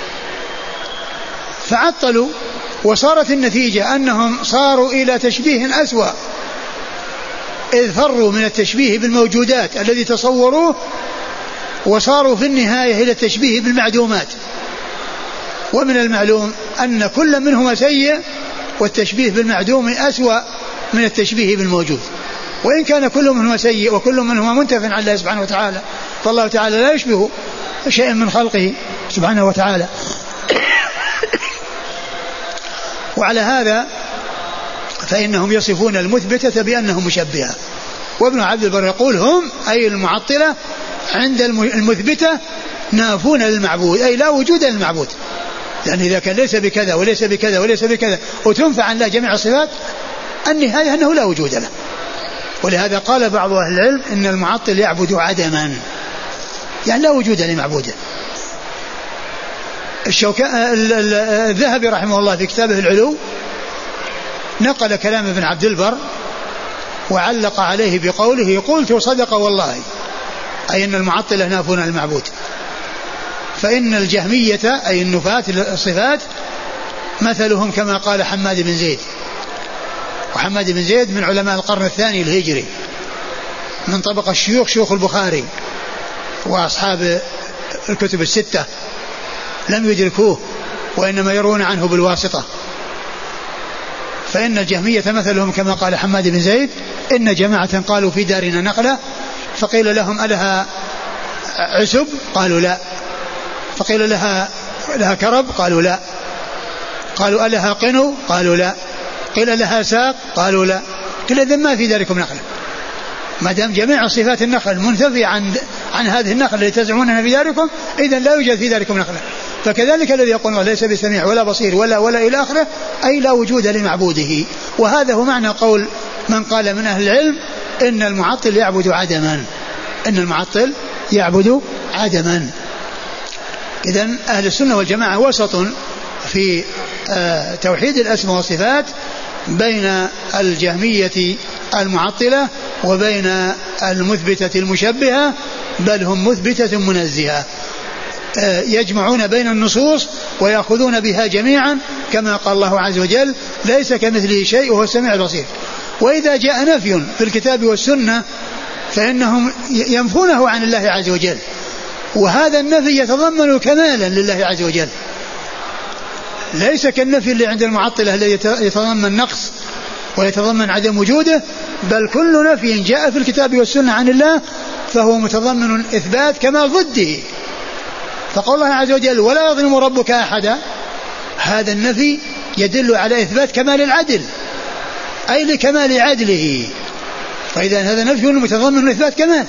فعطلوا. وصارت النتيجة أنهم صاروا إلى تشبيه أسوأ، إذ فروا من التشبيه بالموجودات الذي تصوروه وصاروا في النهاية إلى التشبيه بالمعدومات. ومن المعلوم أن كل منهما سيء، والتشبيه بالمعدوم أسوأ من التشبيه بالموجود. وإن كان كل منهما سيء وكل منهما منتف عن الله سبحانه وتعالى، فالله تعالى لا يشبه شيئا من خلقه سبحانه وتعالى. وعلى هذا فإنهم يصفون المثبتة بأنهم مشبهة. وابن عبد البر يقول هم أي المعطلة عند المثبتة نافون للمعبود، أي لا وجود للمعبود، يعني إذا كان ليس بكذا وليس بكذا وليس بكذا وتنفع عن الله جميع الصفات النهاية أنه لا وجود له. ولهذا قال بعض أهل العلم إن المعطل يعبد عدما، يعني لا وجود لمعبوده. الذهبي رحمه الله في كتابه العلو نقل كلام ابن عبد البر وعلق عليه بقوله قلت صدق والله، أي أن المعطلة نافون المعبود. فإن الجهمية أي النفاة الصفات مثلهم كما قال حماد بن زيد، وحماد بن زيد من علماء القرن الثاني الهجري من طبقة الشيوخ شيوخ البخاري وأصحاب الكتب الستة، لم يدركوه وإنما يرون عنه بالواسطة. فإن الجهمية مثلهم كما قال حماد بن زيد إن جماعة قالوا في دارنا نقلة، فقيل لهم ألها عسب؟ قالوا لا. فقيل لها كرب؟ قالوا لا. قالوا ألها قنو؟ قالوا لا. قيل لها ساق؟ قالوا لا. قيل إذن ما في داركم نقلة، ما دام جميع صفات النخل منتفية عن هذه النخل التي تزعمونها في داركم إذن لا يوجد في داركم نخلة. فكذلك الذي يقول الله ليس بسميع ولا بصير ولا إلى آخره أي لا وجود لمعبوده. وهذا هو معنى قول من قال من أهل العلم إن المعطل يعبد عدما، إن المعطل يعبد عدما. إذن أهل السنة والجماعة وسط في توحيد الأسماء والصفات بين الجهمية المعطلة وبين المثبتة المشبهة، بل هم مثبتة منزهة، يجمعون بين النصوص ويأخذون بها جميعا كما قال الله عز وجل ليس كمثله شيء وهو السميع البصير. وإذا جاء نفي في الكتاب والسنة فإنهم ينفونه عن الله عز وجل، وهذا النفي يتضمن كمالا لله عز وجل، ليس كالنفي اللي عند المعطلة الذي يتضمن نقص ويتضمن عدم وجوده، بل كل نفي جاء في الكتاب والسنة عن الله فهو متضمن إثبات كمال ضده. فقال الله عز وجل ولا يظلم ربك أحدا، هذا النفي يدل على إثبات كمال العدل أي لكمال عدله، فإذا هذا نفي متضمن إثبات كمال.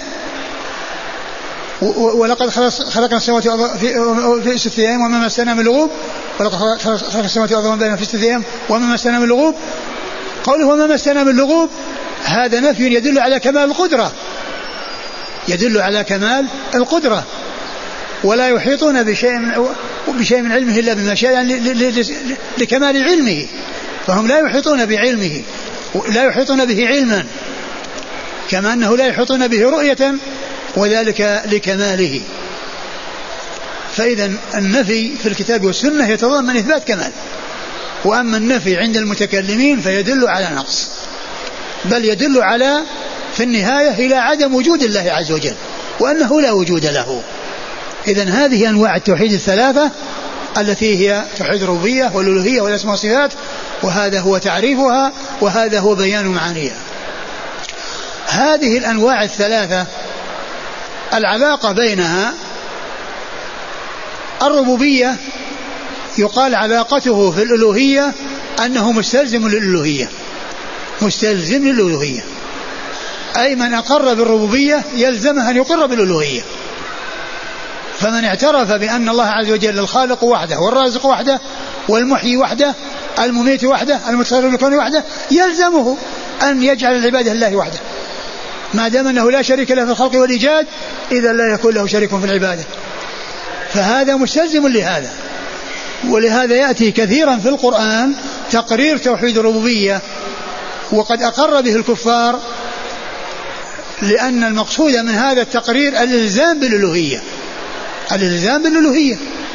ولقد خلقنا السماوات في 6 أيام وما مسنا من لغوب، ولقد خلقنا السماوات والأرض في 6 أيام وما مسنا من لغوب. قوله وما مسنا من لغوب هذا نفي يدل على كمال القدرة، يدل على كمال القدرة، ولا يحيطون بشيء من علمه إلا بما شاء، يعني لكمال علمه، فهم لا يحيطون بعلمه، لا يحيطون به علما، كما أنه لا يحيطون به رؤية، وذلك لكماله. فإذا النفي في الكتاب والسنة يتضمن إثبات كمال، وأما النفي عند المتكلمين فيدل على نقص، بل يدل على في النهاية إلى عدم وجود الله عز وجل وأنه لا وجود له. إذن هذه أنواع التوحيد الثلاثة التي هي توحيد الربوبية والألوهية والأسماء والصفات، وهذا هو تعريفها وهذا هو بيان معانيها. هذه الأنواع الثلاثة العلاقة بينها الربوبية يقال علاقته في الألوهية أنه مستلزم للألوهية، مستلزم للألوهية، أي من أقر بالربوبية يلزمه أن يقر بالألوهية. فمن اعترف بأن الله عز وجل الخالق وحده والرازق وحده والمحيي وحده المميت وحده المتصرف بالكون وحده يلزمه أن يجعل العبادة لله وحده، ما دام أنه لا شريك له في الخلق والإيجاد إذا لا يكون له شريك في العبادة، فهذا مستلزم لهذا. ولهذا يأتي كثيرا في القرآن تقرير توحيد الربوبية، وقد أقر به الكفار، لأن المقصود من هذا التقرير الإلزام بالألوهية، الإلزام بالألوهية،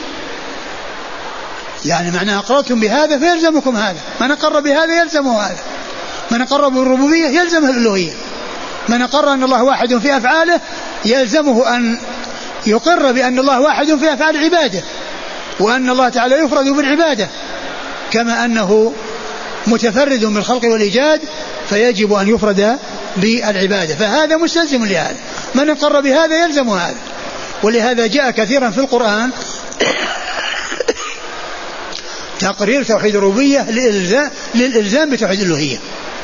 يعني معنى أقررتم بهذا فيلزمكم هذا، من أقر بهذا يلزمه هذا، من أقر بالربوبية يلزمه الألوهية، من أقر أن الله واحد في أفعاله يلزمه أن يقر بأن الله واحد في أفعال عباده، وأن الله تعالى يفرد بالعبادة كما أنه متفرد بالخلق والإيجاد فيجب أن يفرد بالعبادة، فهذا مستلزم لهذا، من أقر بهذا يلزم هذا. ولهذا جاء كثيرا في القرآن تقرير توحيد الربوبية للإلزام بتوحيد الألوهية.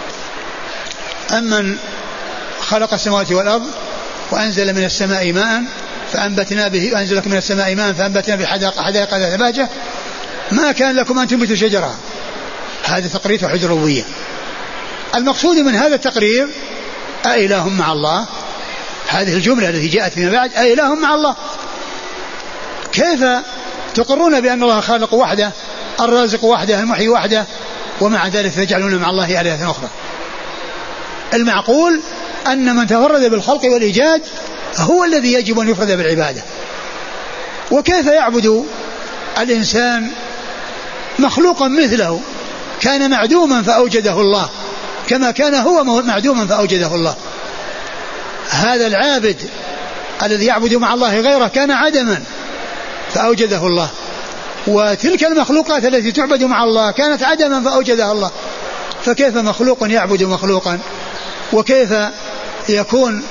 أمن خلق السماوات والأرض وأنزل من السماء ماء فأنبتنا به، وأنزل لكم من السماء ماء فأنبتنا به حدائق ذات بهجة ما كان لكم أن تنبتوا شجرها، هذا تقرير توحيد الربوبية. المقصود من هذا التقرير أإله مع الله، هذه الجملة التي جاءت فيما بعد أإله مع الله، كيف تقرون بأن الله خالق وحده الرازق وحده المحيي وحده ومع ذلك تجعلون مع الله آلهة أخرى؟ المعقول أن من تفرد بالخلق والإيجاد هو الذي يجب أن يفرد بالعبادة. وكيف يعبد الإنسان مخلوقا مثله كان معدوما فأوجده الله، كما كان هو معدوما فأوجده الله؟ هذا العابد الذي يعبد مع الله غيره كان عدما فأوجده الله، وتلك المخلوقات التي تعبد مع الله كانت عدما فأوجدها الله، فكيف مخلوق يعبد مخلوقا؟ وكيف يكون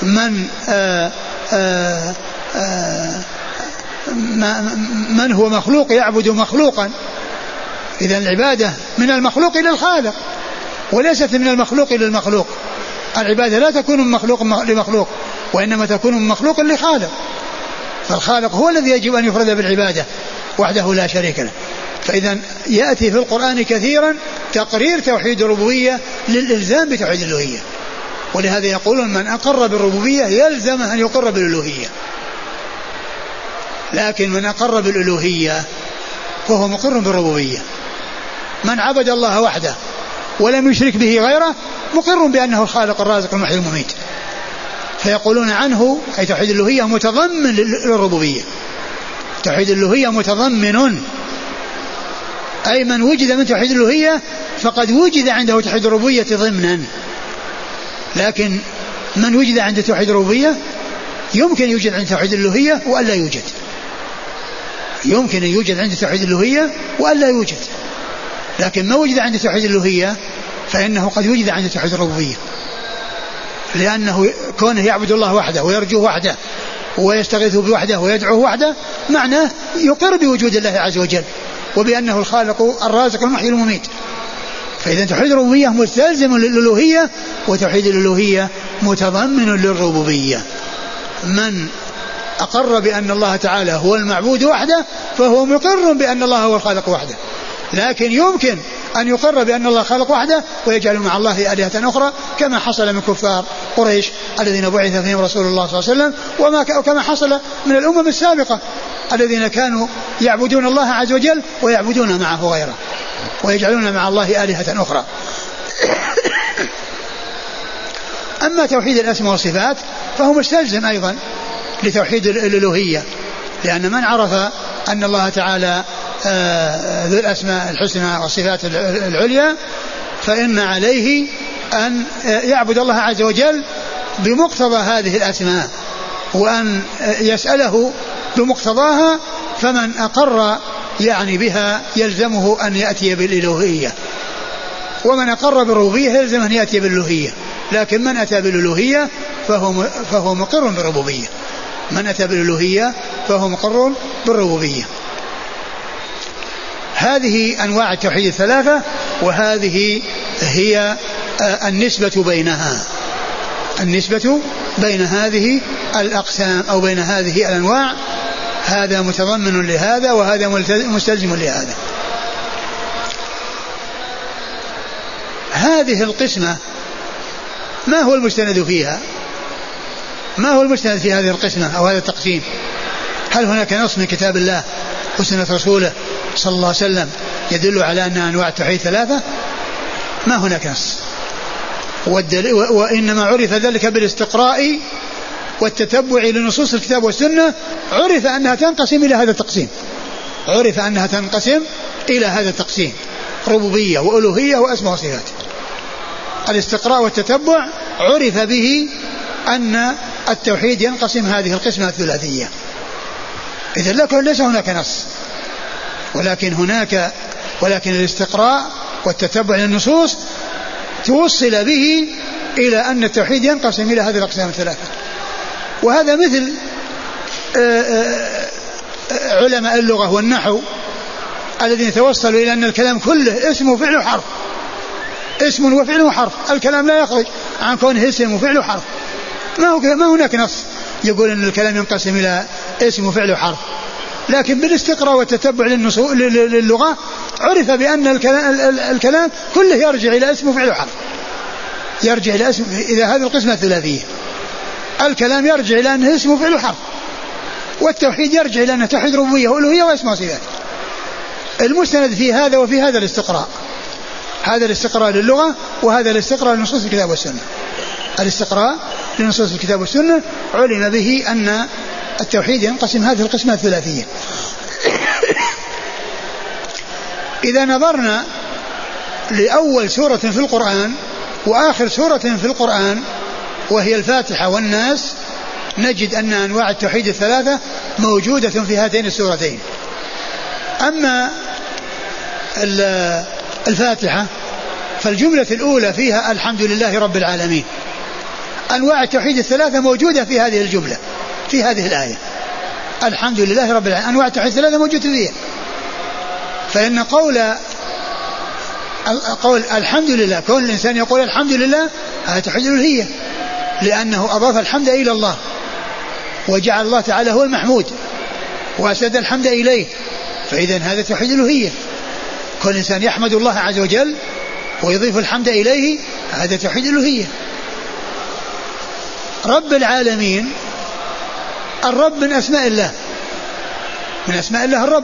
من هو مخلوق يعبد مخلوقا؟ إذن العبادة من المخلوق إلى الخالق وليست من المخلوق إلى المخلوق. العبادة لا تكون من مخلوق لمخلوق، وإنما تكون من مخلوق لخالق، فالخالق هو الذي يجب أن يفرد بالعبادة وحده لا شريك له. فإذا يأتي في القرآن كثيرا تقرير توحيد الربوبية للإلزام بتوحيد الألوهية، ولهذا يقولون من أقر بالربوبية يلزم أن يقر بالألوهية. لكن من أقر بالألوهية فهو مقر بالربوبية. من عبد الله وحده ولم يشرك به غيره مقر بأنه الخالق الرازق المحيي المميت، فيقولون عنه أي توحيد الألوهية متضمن للربوبية. توحيد الألوهية متضمن، أي من وجد من توحيد الألوهية فقد وجد عنده توحيد الربوبية ضمنا. لكن من وجد عند توحيد الربوبية يمكن يوجد عند توحيد الألوهية وألا يوجد، يمكن أن يوجد عند توحيد الألوهية وألا يوجد، لكن ما وجد عند توحيد الألوهية فإنه قد وجد عند توحيد الربوبية، لأنه كونه يعبد الله وحده ويرجوه وحده ويستغيث بوحده ويدعوه وحده معناه يقر بوجود الله عز وجل وبأنه الخالق الرازق المحيي المميت. فإذا توحيد الربوبية مستلزم للألوهية وتوحيد الألوهية متضمن للربوبية. من أقر بأن الله تعالى هو المعبود وحده فهو مقر بأن الله هو الخالق وحده، لكن يمكن أن يقر بأن الله خالق وحده ويجعل مع الله آلهة أخرى كما حصل من كفار قريش الذين بعث فيهم رسول الله صلى الله عليه وسلم، وكما حصل من الأمم السابقة الذين كانوا يعبدون الله عز وجل ويعبدون معه غيره ويجعلون مع الله آلهة أخرى. أما توحيد الأسماء والصفات فهو مستلزم أيضا لتوحيد الألوهية، لأن من عرف أن الله تعالى ذو الأسماء الحسنى والصفات العليا فإن عليه أن يعبد الله عز وجل بمقتضى هذه الأسماء وأن يسأله بمقتضاها، فمن أقر يعني بها يلزمه أن يأتي بالألوهية، ومن أقر بالربوبية يلزم أن يأتي بالألوهية. لكن من أتى بالألوهية فهو مقر بالربوبية، من أتى بالألوهية فهو مقر بالربوبية. هذه أنواع التوحيد الثلاثة، وهذه هي النسبة بينها، النسبة بين هذه الأقسام أو بين هذه الأنواع، هذا متضمن لهذا وهذا مستلزم لهذا. هذه القسمة ما هو المستند فيها؟ ما هو المستند في هذه القسمة أو هذا التقسيم؟ هل هناك نص من كتاب الله وسنة رسوله صلى الله عليه وسلم يدل على أن أنواع التوحيد ثلاثة؟ ما هناك نص، وإنما عرف ذلك بالاستقراء والتتبع لنصوص الكتاب والسنة. عرف أنها تنقسم إلى هذا التقسيم، عرف أنها تنقسم إلى هذا التقسيم: ربوبية وألوهية وأسماء وصفات. الاستقراء والتتبع عرف به أن التوحيد ينقسم هذه القسمة الثلاثية. إذن ليس هناك نص، ولكن الاستقراء والتتبع للنصوص توصل به إلى أن التوحيد ينقسم إلى هذه الأقسام الثلاثة. وهذا مثل علماء اللغة والنحو الذين توصلوا إلى أن الكلام كله اسم وفعل وحرف، اسم وفعل وحرف، الكلام لا يخرج عن كونه اسم وفعل وحرف. ما هناك نص يقول أن الكلام ينقسم إلى اسم وفعل وحرف، لكن بالاستقراء والتتبع للغة عرف بأن الكلام كله يرجع إلى اسم وفعل وحرف، يرجع إلى اسم. إذا هذه القسمة الثلاثية الكلام يرجع إلى أنه اسم وفعل وحرف، والتوحيد يرجع إلى أنه توحيد ربوبية وألوهية وأسماء وصفات. المستند في هذا وفي هذا الاستقراء، هذا الاستقراء للغة وهذا الاستقراء لنصوص الكتاب والسنة. الاستقراء لنصوص الكتاب والسنة علم به أن التوحيد ينقسم هذه القسمة الثلاثية. إذا نظرنا لأول سورة في القرآن وآخر سورة في القرآن وهي الفاتحة والناس، نجد أن أنواع التوحيد الثلاثة موجودة في هاتين السورتين. أما الفاتحة فالجملة الأولى فيها الحمد لله رب العالمين. أنواع التوحيد الثلاثة موجودة في هذه الجملة، في هذه الآية، الحمد لله رب العالمين. أنواع التوحيد الثلاثة موجودة فيها. فإن قول الحمد لله، كون الإنسان يقول الحمد لله، هذا توحيد الألوهية، لأنه أضاف الحمد إلى الله وجعل الله تعالى هو المحمود وأسد الحمد إليه، فإذا هذا توحيد الألوهية. كل إنسان يحمد الله عز وجل ويضيف الحمد إليه، هذا توحيد الألوهية. رب العالمين، الرب من أسماء الله، من أسماء الله الرب،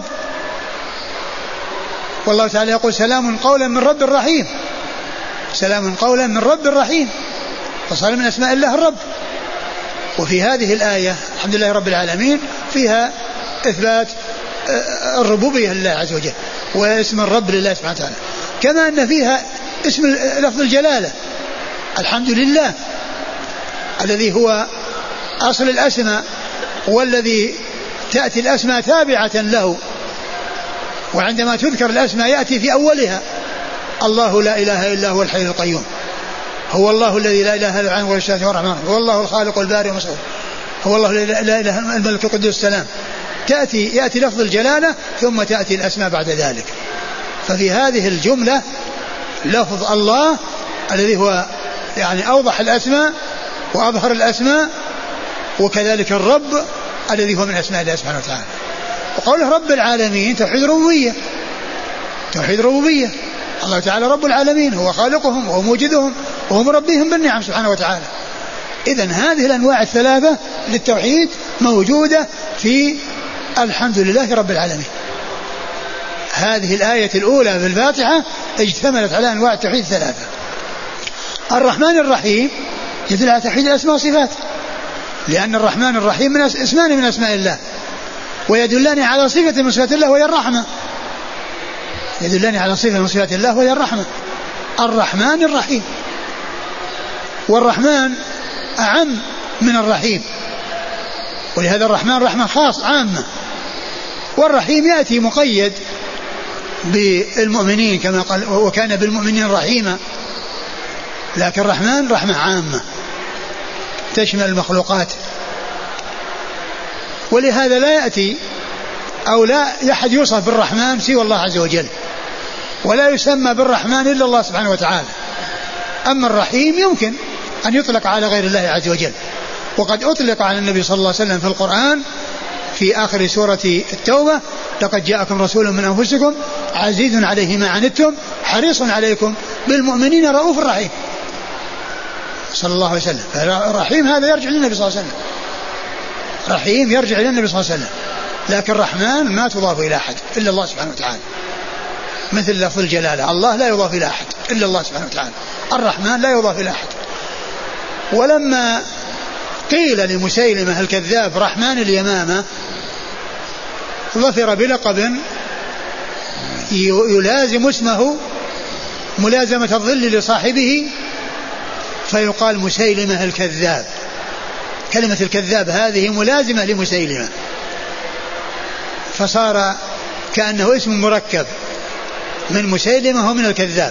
والله تعالى يقول سلام قولا من رب رحيم، سلام قولا من رب رحيم، فصار من أسماء الله الرب. وفي هذه الآية الحمد لله رب العالمين فيها إثبات الربوبية لله عز وجل واسم الرب لله سبحانه وتعالى، كما أن فيها اسم لفظ الجلالة الحمد لله الذي هو أصل الأسماء والذي تأتي الأسماء تابعة له، وعندما تذكر الأسماء يأتي في أولها الله لا إله إلا هو الحي القيوم، هو الله الذي لا إله إلا هو الرحمن، هو الله الخالق البارئ المصور، هو الله لا إله إلا الملك القدوس السلام. يأتي لفظ الجلالة ثم تأتي الأسماء بعد ذلك. ففي هذه الجملة لفظ الله الذي هو يعني أوضح الأسماء وأظهر الأسماء، وكذلك الرب الذي هو من أسماء الله سبحانه وتعالى. وقوله رب العالمين توحيد ربوبية، توحيد ربوبية، الله تعالى رب العالمين، هو خالقهم وهو موجدهم وهو مربيهم بالنعم سبحانه وتعالى. إذن هذه الأنواع الثلاثة للتوحيد موجودة في الحمد لله رب العالمين. هذه الآية الأولى في الفاتحة اجتملت على أنواع التوحيد الثلاثة. الرحمن الرحيم يدل على توحيد الأسماء والصفات، لأن الرحمن الرحيم من اسمان من أسماء الله، ويدلان على صفة من صفات الله وهي الرحمة، يدلان على صفة من صفات الله وهي الرحمة. الرحمن الرحيم، والرحمن أعم من الرحيم، ولهذا الرحمن رحمة خاص عامة، والرحيم يأتي مقيد بالمؤمنين كما قال وكان بالمؤمنين رحيما، لكن الرحمن رحمة عامة تشمل المخلوقات. ولهذا لا يأتي أو لا أحد يوصف بالرحمن سوى الله عز وجل، ولا يسمى بالرحمن إلا الله سبحانه وتعالى. أما الرحيم يمكن أن يطلق على غير الله عز وجل، وقد أطلق على النبي صلى الله عليه وسلم في القرآن في آخر سورة التوبة: لقد جاءكم رسول من أنفسكم عزيز عليه ما عنتم حريص عليكم بالمؤمنين رؤوف رحيم صلى الله عليه وسلم. الرحيم هذا يرجع للنبي صلى الله عليه وسلم، رحيم يرجع إلى النبي صلى الله عليه وسلم. لكن الرحمن ما تضاف إلى أحد إلا الله سبحانه وتعالى، مثل لفظ الجلالة، الله لا يضاف إلى أحد إلا الله سبحانه وتعالى، الرحمن لا يضاف إلى أحد. ولما قيل لمسيلمة الكذاب رحمن اليمامة ظفر بلقب يلازم اسمه ملازمة الظل لصاحبه، فيقال مسيلمة الكذاب. كلمة الكذاب هذه ملازمة لمسيلمة، فصار كأنه اسم مركب من مسيلمة ومن الكذاب،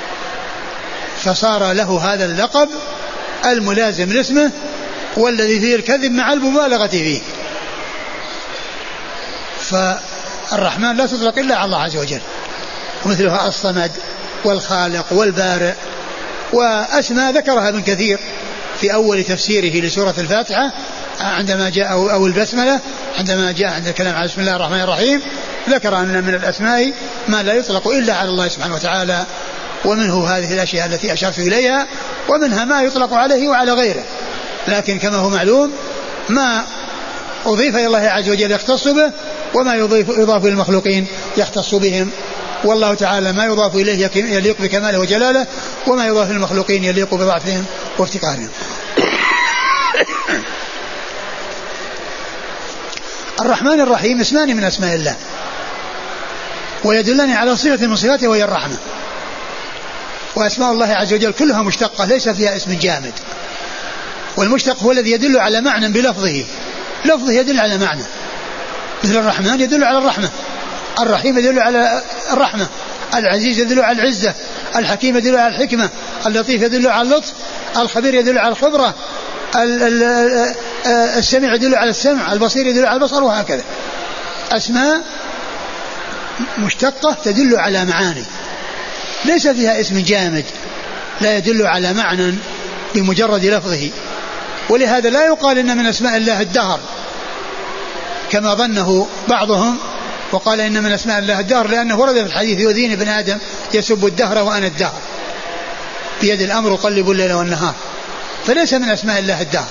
فصار له هذا اللقب الملازم لاسمه والذي فيه الكذب مع المبالغة فيه. فالرحمن لا تطلق إلا على الله عز وجل، ومثلها الصمد والخالق والبارئ، وأسماء ذكرها ابن كثير في أول تفسيره لسورة الفاتحة عندما جاء أو البسملة عندما جاء عند الكلام على بسم الله الرحمن الرحيم، ذكر أن من الأسماء ما لا يطلق إلا على الله سبحانه وتعالى، ومنه هذه الأشياء التي أشرت إليها، ومنها ما يطلق عليه وعلى غيره. لكن كما هو معلوم ما أضيف إلى الله عز وجل يختص به، وما يضاف إلى المخلوقين يختص بهم. والله تعالى ما يضاف إليه يليق بكماله وجلاله، وما يضاف للمخلوقين يليق بضعفهم وافتقارهم. الرحمن الرحيم اسمان من أسماء الله، ويدلني على صفة من صفاته وهي الرحمة. وأسماء الله عز وجل كلها مشتقة ليس فيها اسم جامد، والمشتق هو الذي يدل على معنى بلفظه، لفظه يدل على معنى، مثل الرحمن يدل على الرحمة، الرحيم يدل على الرحمة، العزيز يدل على العزة، الحكيم يدل على الحكمة، اللطيف يدل على اللطف، الخبير يدل على الخبرة، السميع يدل على السمع، البصير يدل على البصر، وهكذا. أسماء مشتقة تدل على معاني ليس فيها اسم جامد لا يدل على معنى بمجرد لفظه. ولهذا لا يقال إن من أسماء الله الدهر كما ظنه بعضهم وقال إن من أسماء الله الدهر، لأنه ورد في الحديث: يؤذيني ابن آدم يسب الدهر وأنا الدهر، بيد الأمر أقلب الليل والنهار. فليس من أسماء الله الدهر،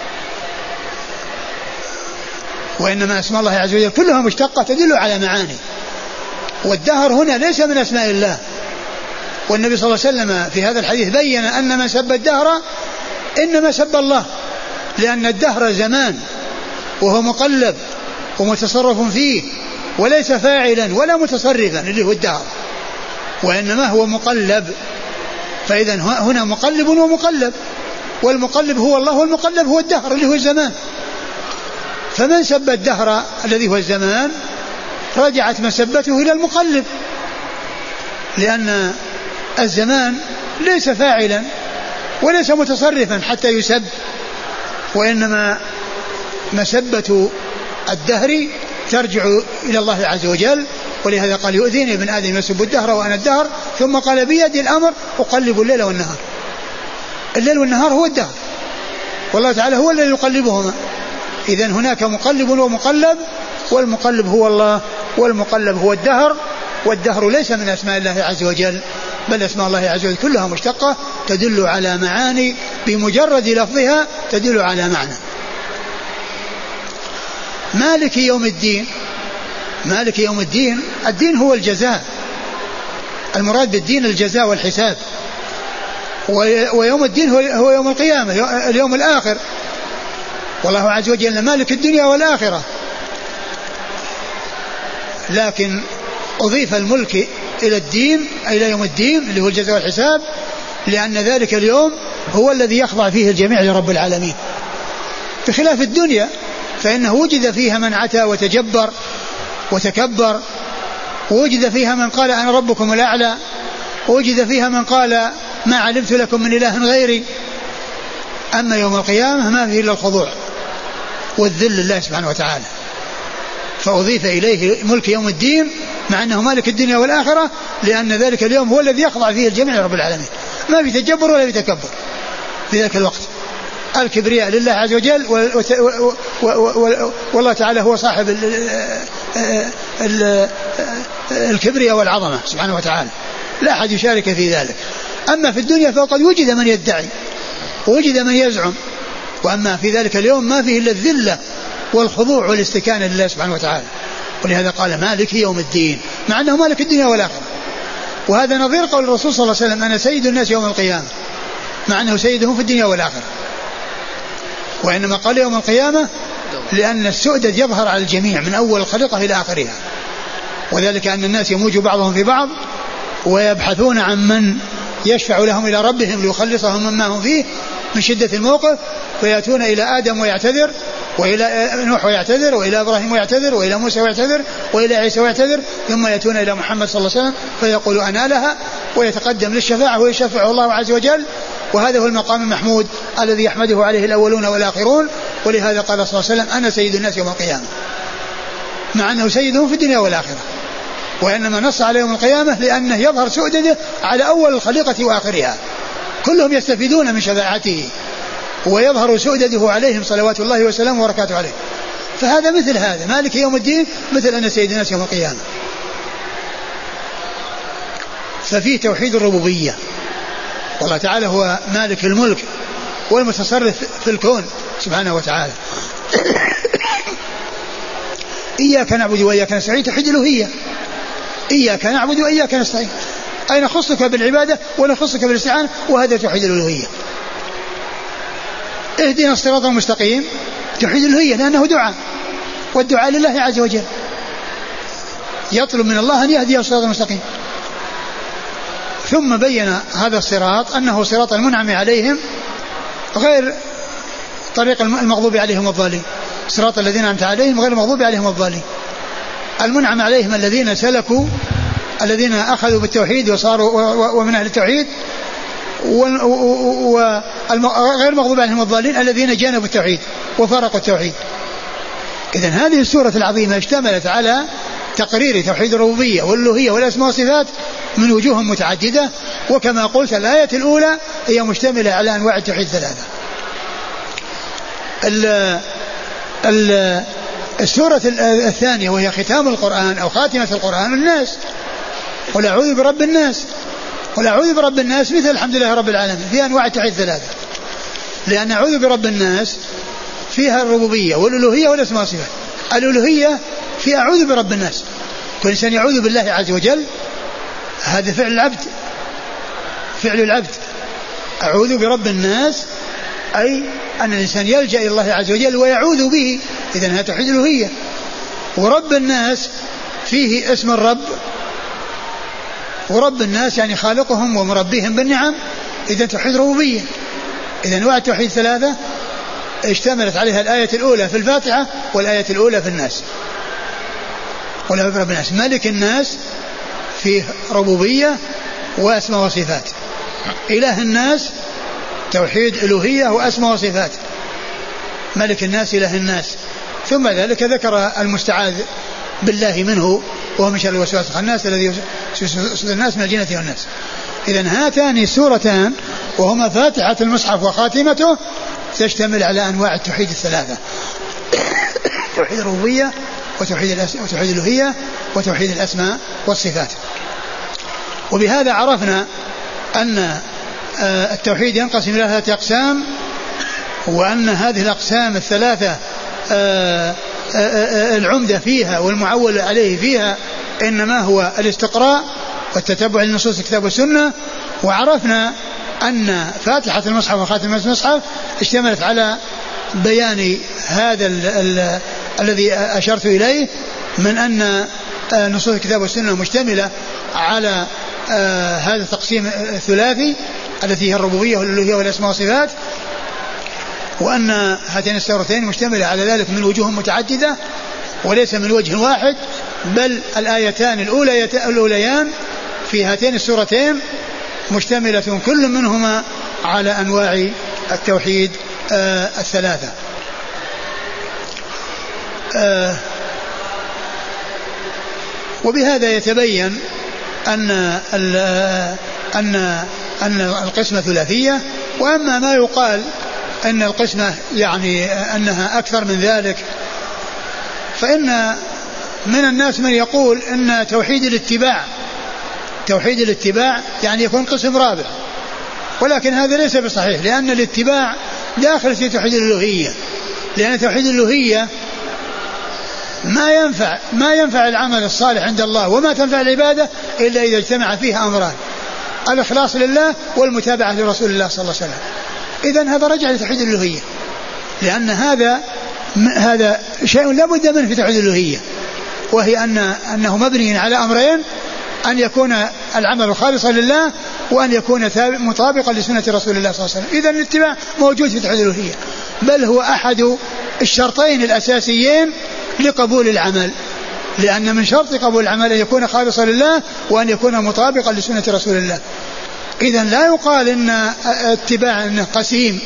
وإنما أسماء الله عز وجل كلها مشتقة تدل على معاني. والدهر هنا ليس من أسماء الله، والنبي صلى الله عليه وسلم في هذا الحديث بين أن من سب الدهر إنما سب الله، لأن الدهر زمان وهو مقلب ومتصرف فيه، وليس فاعلا ولا متصرفا اللي هو الدهر، وإنما هو مقلب. فإذا هنا مقلب ومقلب، والمقلب هو الله والمقلب هو الدهر اللي هو الزمان. فمن سب الدهر الذي هو الزمان رجعت مسبته إلى المقلب، لأن الزمان ليس فاعلا وليس متصرفا حتى يسب، وإنما مسبة الدهر ترجع إلى الله عز وجل. ولهذا قال: يؤذيني ابن آدم يسب الدهر وأنا الدهر، ثم قال: بيدي الأمر أقلب الليل والنهار. الليل والنهار هو الدهر، والله تعالى هو الذي يقلبهما. إذن هناك مقلب ومقلب، والمقلب هو الله والمقلب هو الدهر. والدهر ليس من أسماء الله عز وجل، بل أسماء الله عز وجل كلها مشتقة تدل على معاني بمجرد لفظها تدل على معنى. مالك يوم الدين، مالك يوم الدين، الدين هو الجزاء، المراد بالدين الجزاء والحساب. ويوم الدين هو يوم القيامة، اليوم الآخر، والله عز وجل مالك الدنيا والآخرة. لكن أضيف الملك إلى الدين، إلى يوم الدين اللي هو الجزاء والحساب، لأن ذلك اليوم هو الذي يخضع فيه الجميع لرب العالمين، بخلاف الدنيا فإنه وجد فيها من عتى وتجبر وتكبر، ووجد فيها من قال أنا ربكم الأعلى، ووجد فيها من قال ما علمت لكم من إله غيري. أما يوم القيامة ما فيه إلا الخضوع والذل لله سبحانه وتعالى. فأضيف إليه ملك يوم الدين مع أنه مالك الدنيا والآخرة، لأن ذلك اليوم هو الذي يخضع فيه الجميع لرب العالمين، ما في تجبر ولا في تكبر في ذلك الوقت. الكبرياء لله عز وجل، والله تعالى هو صاحب الكبرياء والعظمة سبحانه وتعالى، لا أحد يشارك في ذلك. أما في الدنيا فقد وجد من يدعي ووجد من يزعم، وأما في ذلك اليوم ما فيه إلا الذلة والخضوع والاستكانة لله سبحانه وتعالى. ولهذا قال مالك يوم الدين مع أنه مالك الدنيا والآخرة. وهذا نظير قول الرسول صلى الله عليه وسلم أنا سيد الناس يوم القيامة، مع أنه سيدهم في الدنيا والآخرة. وإنما قال يوم القيامة لأن السؤدد يظهر على الجميع من أول الخليقة إلى آخرها، وذلك أن الناس يموج بعضهم في بعض ويبحثون عن من يشفع لهم إلى ربهم ليخلصهم مما هم فيه من شدة الموقف، فيأتون إلى آدم ويعتذر، وإلى نوح ويعتذر، وإلى إبراهيم ويعتذر، وإلى موسى ويعتذر، وإلى عيسى ويعتذر، ثم يأتون إلى محمد صلى الله عليه وسلم فيقول أنا لها، ويتقدم للشفاعة ويشفعه الله عز وجل. وهذا هو المقام المحمود الذي يحمده عليه الأولون والآخرون. ولهذا قال صلى الله عليه وسلم أنا سيد الناس يوم القيامة، مع أنه سيدهم في الدنيا والآخرة. وإنما نص على يوم القيامة لأنه يظهر سؤدده على أول الخليقة وآخرها، كلهم يستفيدون من شفاعته ويظهر سؤدده عليهم صلوات الله وسلامه وبركاته عليه. فهذا مثل هذا مالك يوم الدين مثل أن سيد الناس يوم القيامة. ففيه توحيد الربوبية، والله تعالى هو مالك الملك والمتصرف في الكون سبحانه وتعالى. إياك نعبد وإياك نستعين توحيد الألوهية، إياك نعبد وإياك نستعين أي نخصك بالعبادة ونخصك بالاستعانة، وهذا توحيد الألوهية. اهدنا الصراط المستقيم توحيد الألوهية لأنه دعاء، والدعاء لله عز وجل، يطلب من الله أن يهديه الصراط المستقيم. ثم بين هذا الصراط أنه صراط المنعم عليهم غير طريق المغضوب عليهم والضالين، صراط الذين أنعمت عليهم غير المغضوب عليهم والضالين. المنعم عليهم الذين سلكوا، الذين أخذوا بالتوحيد وصاروا ومن أهل التوحيد، وغير المغضوب عليهم والضالين الذين جانبوا التوحيد وفارقوا التوحيد. إذن هذه السورة العظيمة اشتملت على تقرير توحيد الربوبية والألوهية والأسماء والصفات من وجوه متعددة. وكما قلت الآية الأولى هي مشتملة على أنواع التوحيد ثلاثة. السورة الثانية وهي ختام القرآن أو خاتمة القرآن الناس، قل أعوذ برب الناس. قل أعوذ برب الناس مثل الحمد لله رب العالمين، فيها أنواع التوحيد ثلاثة، لأن أعوذ برب الناس فيها الربوبية والألوهية والأسماء والصفات. الألوهية فيها أعوذ برب الناس، كل إنسان يعوذ بالله عز وجل، هذا فعل العبد، فعل العبد. أعوذ برب الناس أي أن الإنسان يلجأ إلى الله عز وجل ويعوذ به، إذن هذا توحيد الألوهية. ورب الناس فيه اسم الرب، ورب الناس يعني خالقهم ومربيهم بالنعم، إذن توحيد ربوبية. إذن أنواع التوحيد ثلاثة اشتملت عليها الآية الأولى في الفاتحة والآية الأولى في الناس. قل أعوذ برب الناس ملك الناس فيه ربوبية وأسماء وصفات، إله الناس توحيد ألوهية وأسماء وصفات، ملك الناس إله الناس. ثم ذلك ذكر المستعاذ بالله منه وهو من شر الوسواس الخناس الذي يوسوس الناس من الجنة والناس. إذن هاتان السورتان وهما فاتحة المصحف وخاتمته تشتمل على أنواع التوحيد الثلاثة، توحيد الربوبية وتوحيد الألوهية وتوحيد الأسماء والصفات. وبهذا عرفنا أن التوحيد ينقسم إلى ثلاثة أقسام، وأن هذه الأقسام الثلاثة العمدة فيها والمعول عليه فيها إنما هو الاستقراء والتتبع للنصوص الكتاب والسنة. وعرفنا أن فاتحة المصحف وخاتمة المصحف اشتملت على بيان هذا الذي أشرت إليه من أن نصوص الكتاب والسنة مشتملة على هذا التقسيم الثلاثي التي هي الربوبية والألوهية والأسماء والصفات، وأن هاتين السورتين مشتملة على ذلك من وجوه متعددة وليس من وجه واحد، بل الآيتان الأوليان في هاتين السورتين مشتملة كل منهما على أنواع التوحيد الثلاثة. وبهذا يتبين أن القسمة ثلاثية. وأما ما يقال أن القسمة يعني أنها أكثر من ذلك، فإن من الناس من يقول أن توحيد الاتباع يعني يكون قسم رابع، ولكن هذا ليس بصحيح، لأن الاتباع داخل في توحيد الألوهية، لأن توحيد الألوهية ما ينفع العمل الصالح عند الله وما تنفع العبادة إلا إذا اجتمع فيها أمران: الإخلاص لله والمتابعة لرسول الله صلى الله عليه وسلم. إذن هذا رجع لتوحيد الألوهية، لأن هذا شيء لا بد منه في توحيد الألوهية، وهي أنه مبني على أمرين: أن يكون العمل خالصا لله، وأن يكون مطابقا لسنة رسول الله صلى الله عليه وسلم. إذن الاتباع موجود في توحيد الألوهية، بل هو أحد الشرطين الأساسيين لقبول العمل، لأن من شرط قبول العمل أن يكون خالصا لله وأن يكون مطابقا لسنة رسول الله. إذن لا يقال إن اتباع إنه قسيم،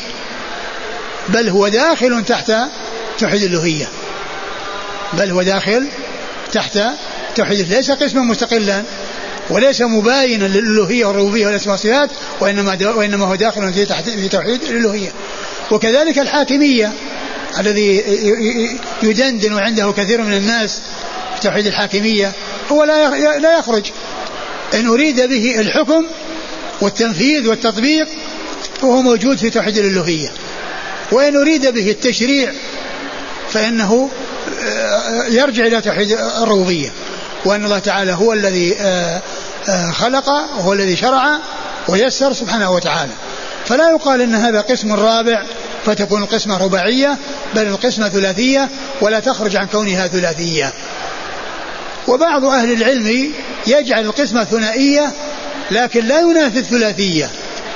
بل هو داخل تحت توحيد الألوهية، بل هو داخل تحت توحيد، ليس قسما مستقلا وليس مباينا للألوهية والربوبية والأسماء والصفات، وإنما هو داخل في توحيد الألوهية. وكذلك الحاكمية الذي يدندن عنده كثير من الناس في توحيد الحاكمية، هو لا يخرج إن أريد به الحكم والتنفيذ والتطبيق فهو موجود في توحيد الألوهية، وإن أريد به التشريع فإنه يرجع إلى توحيد الربوبية، وأن الله تعالى هو الذي خلق وهو الذي شرع ويسر سبحانه وتعالى. فلا يقال إن هذا قسم رابع فتكون القسمة رباعية، بل القسمة ثلاثية ولا تخرج عن كونها ثلاثية. وبعض أهل العلم يجعل القسمة ثنائية لكن لا ينافي الثلاثية،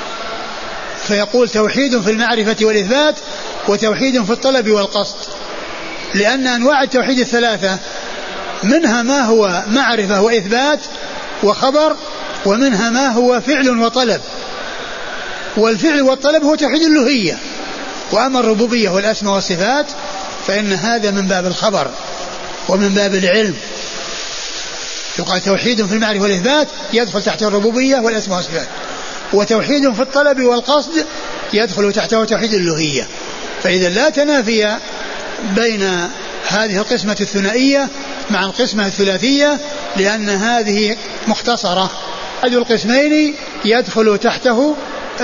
فيقول توحيد في المعرفة والإثبات وتوحيد في الطلب والقصد، لأن أنواع التوحيد الثلاثة منها ما هو معرفة وإثبات وخبر، ومنها ما هو فعل وطلب، والفعل والطلب هو توحيد الألوهية. وأما الربوبية والأسماء والصفات فإن هذا من باب الخبر ومن باب العلم. يقال توحيد في المعرفة والإثبات يدخل تحت الربوبية والأسماء والصفات، وتوحيد في الطلب والقصد يدخل تحته توحيد الألوهية. فإذا لا تنافي بين هذه القسمة الثنائية مع القسمة الثلاثية، لأن هذه مختصرة. أحد القسمين يدخل تحته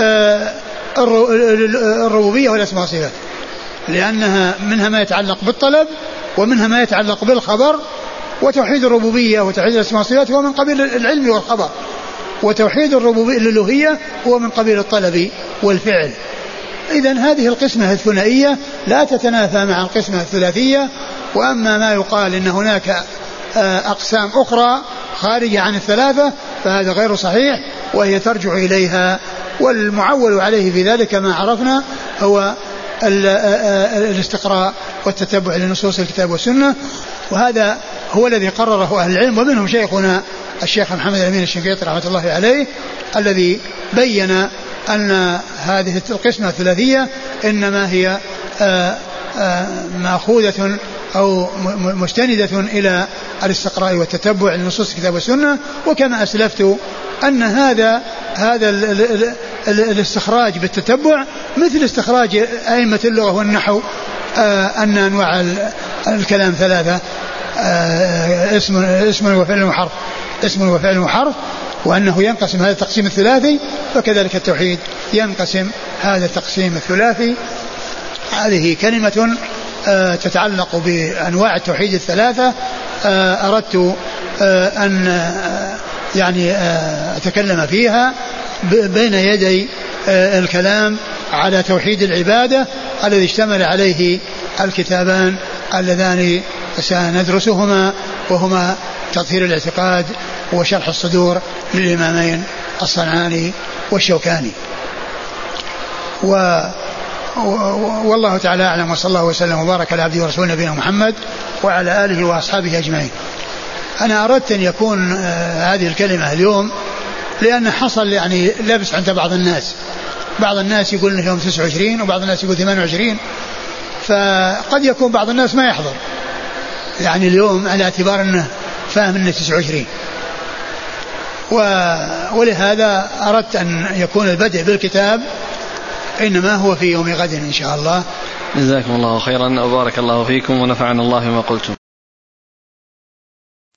الربوبية والأسماء والصفات، لأنها منها ما يتعلق بالطلب ومنها ما يتعلق بالخبر، وتوحيد الربوبية وتوحيد الأسماء والصفات هو من قبيل العلم والخبر، وتوحيد الربوبية الألوهية هو من قبيل الطلب والفعل. إذن هذه القسمة الثنائية لا تتنافى مع القسمة الثلاثية. وأما ما يقال إن هناك أقسام أخرى خارجة عن الثلاثة فهذا غير صحيح، وهي ترجع إليها، والمعول عليه في ذلك ما عرفنا هو الاستقراء والتتبع لنصوص الكتاب والسنة، وهذا هو الذي قرره أهل العلم، ومنهم شيخنا الشيخ محمد الأمين الشنقيطي رحمة الله عليه، الذي بين أن هذه القسمة الثلاثية إنما هي مأخوذة أو مستندة إلى الاستقراء والتتبع لنصوص الكتاب والسنة. وكما أسلفت أن هذا الاستخراج بالتتبع مثل استخراج أئمة اللغة والنحو أن أنواع الكلام ثلاثة: اسم وفعل وحرف، اسم وفعل وحرف، وأنه ينقسم هذا التقسيم الثلاثي، فكذلك التوحيد ينقسم هذا التقسيم الثلاثي. هذه كلمة تتعلق بأنواع التوحيد الثلاثة، أردت أن يعني أتكلم فيها بين يدي الكلام على توحيد العبادة الذي اشتمل عليه الكتابان اللذان سندرسهما، وهما تطهير الاعتقاد وشرح الصدور للإمامين الصنعاني والشوكاني. والله تعالى أعلم، وصلى الله وسلم وبارك على عبده ورسوله نبينا محمد وعلى آله وأصحابه أجمعين. أنا أردت أن يكون هذه الكلمة اليوم لأن حصل يعني لبس عند بعض الناس يقول إنه يوم 29 وبعض الناس يقول 28، فقد يكون بعض الناس ما يحضر يعني اليوم على اعتبار أنه فاهم أنه 29. ولهذا أردت أن يكون البدء بالكتاب إنما هو في يوم غد إن شاء الله. جزاكم الله خيرا وبارك الله فيكم ونفعنا الله بما قلتم.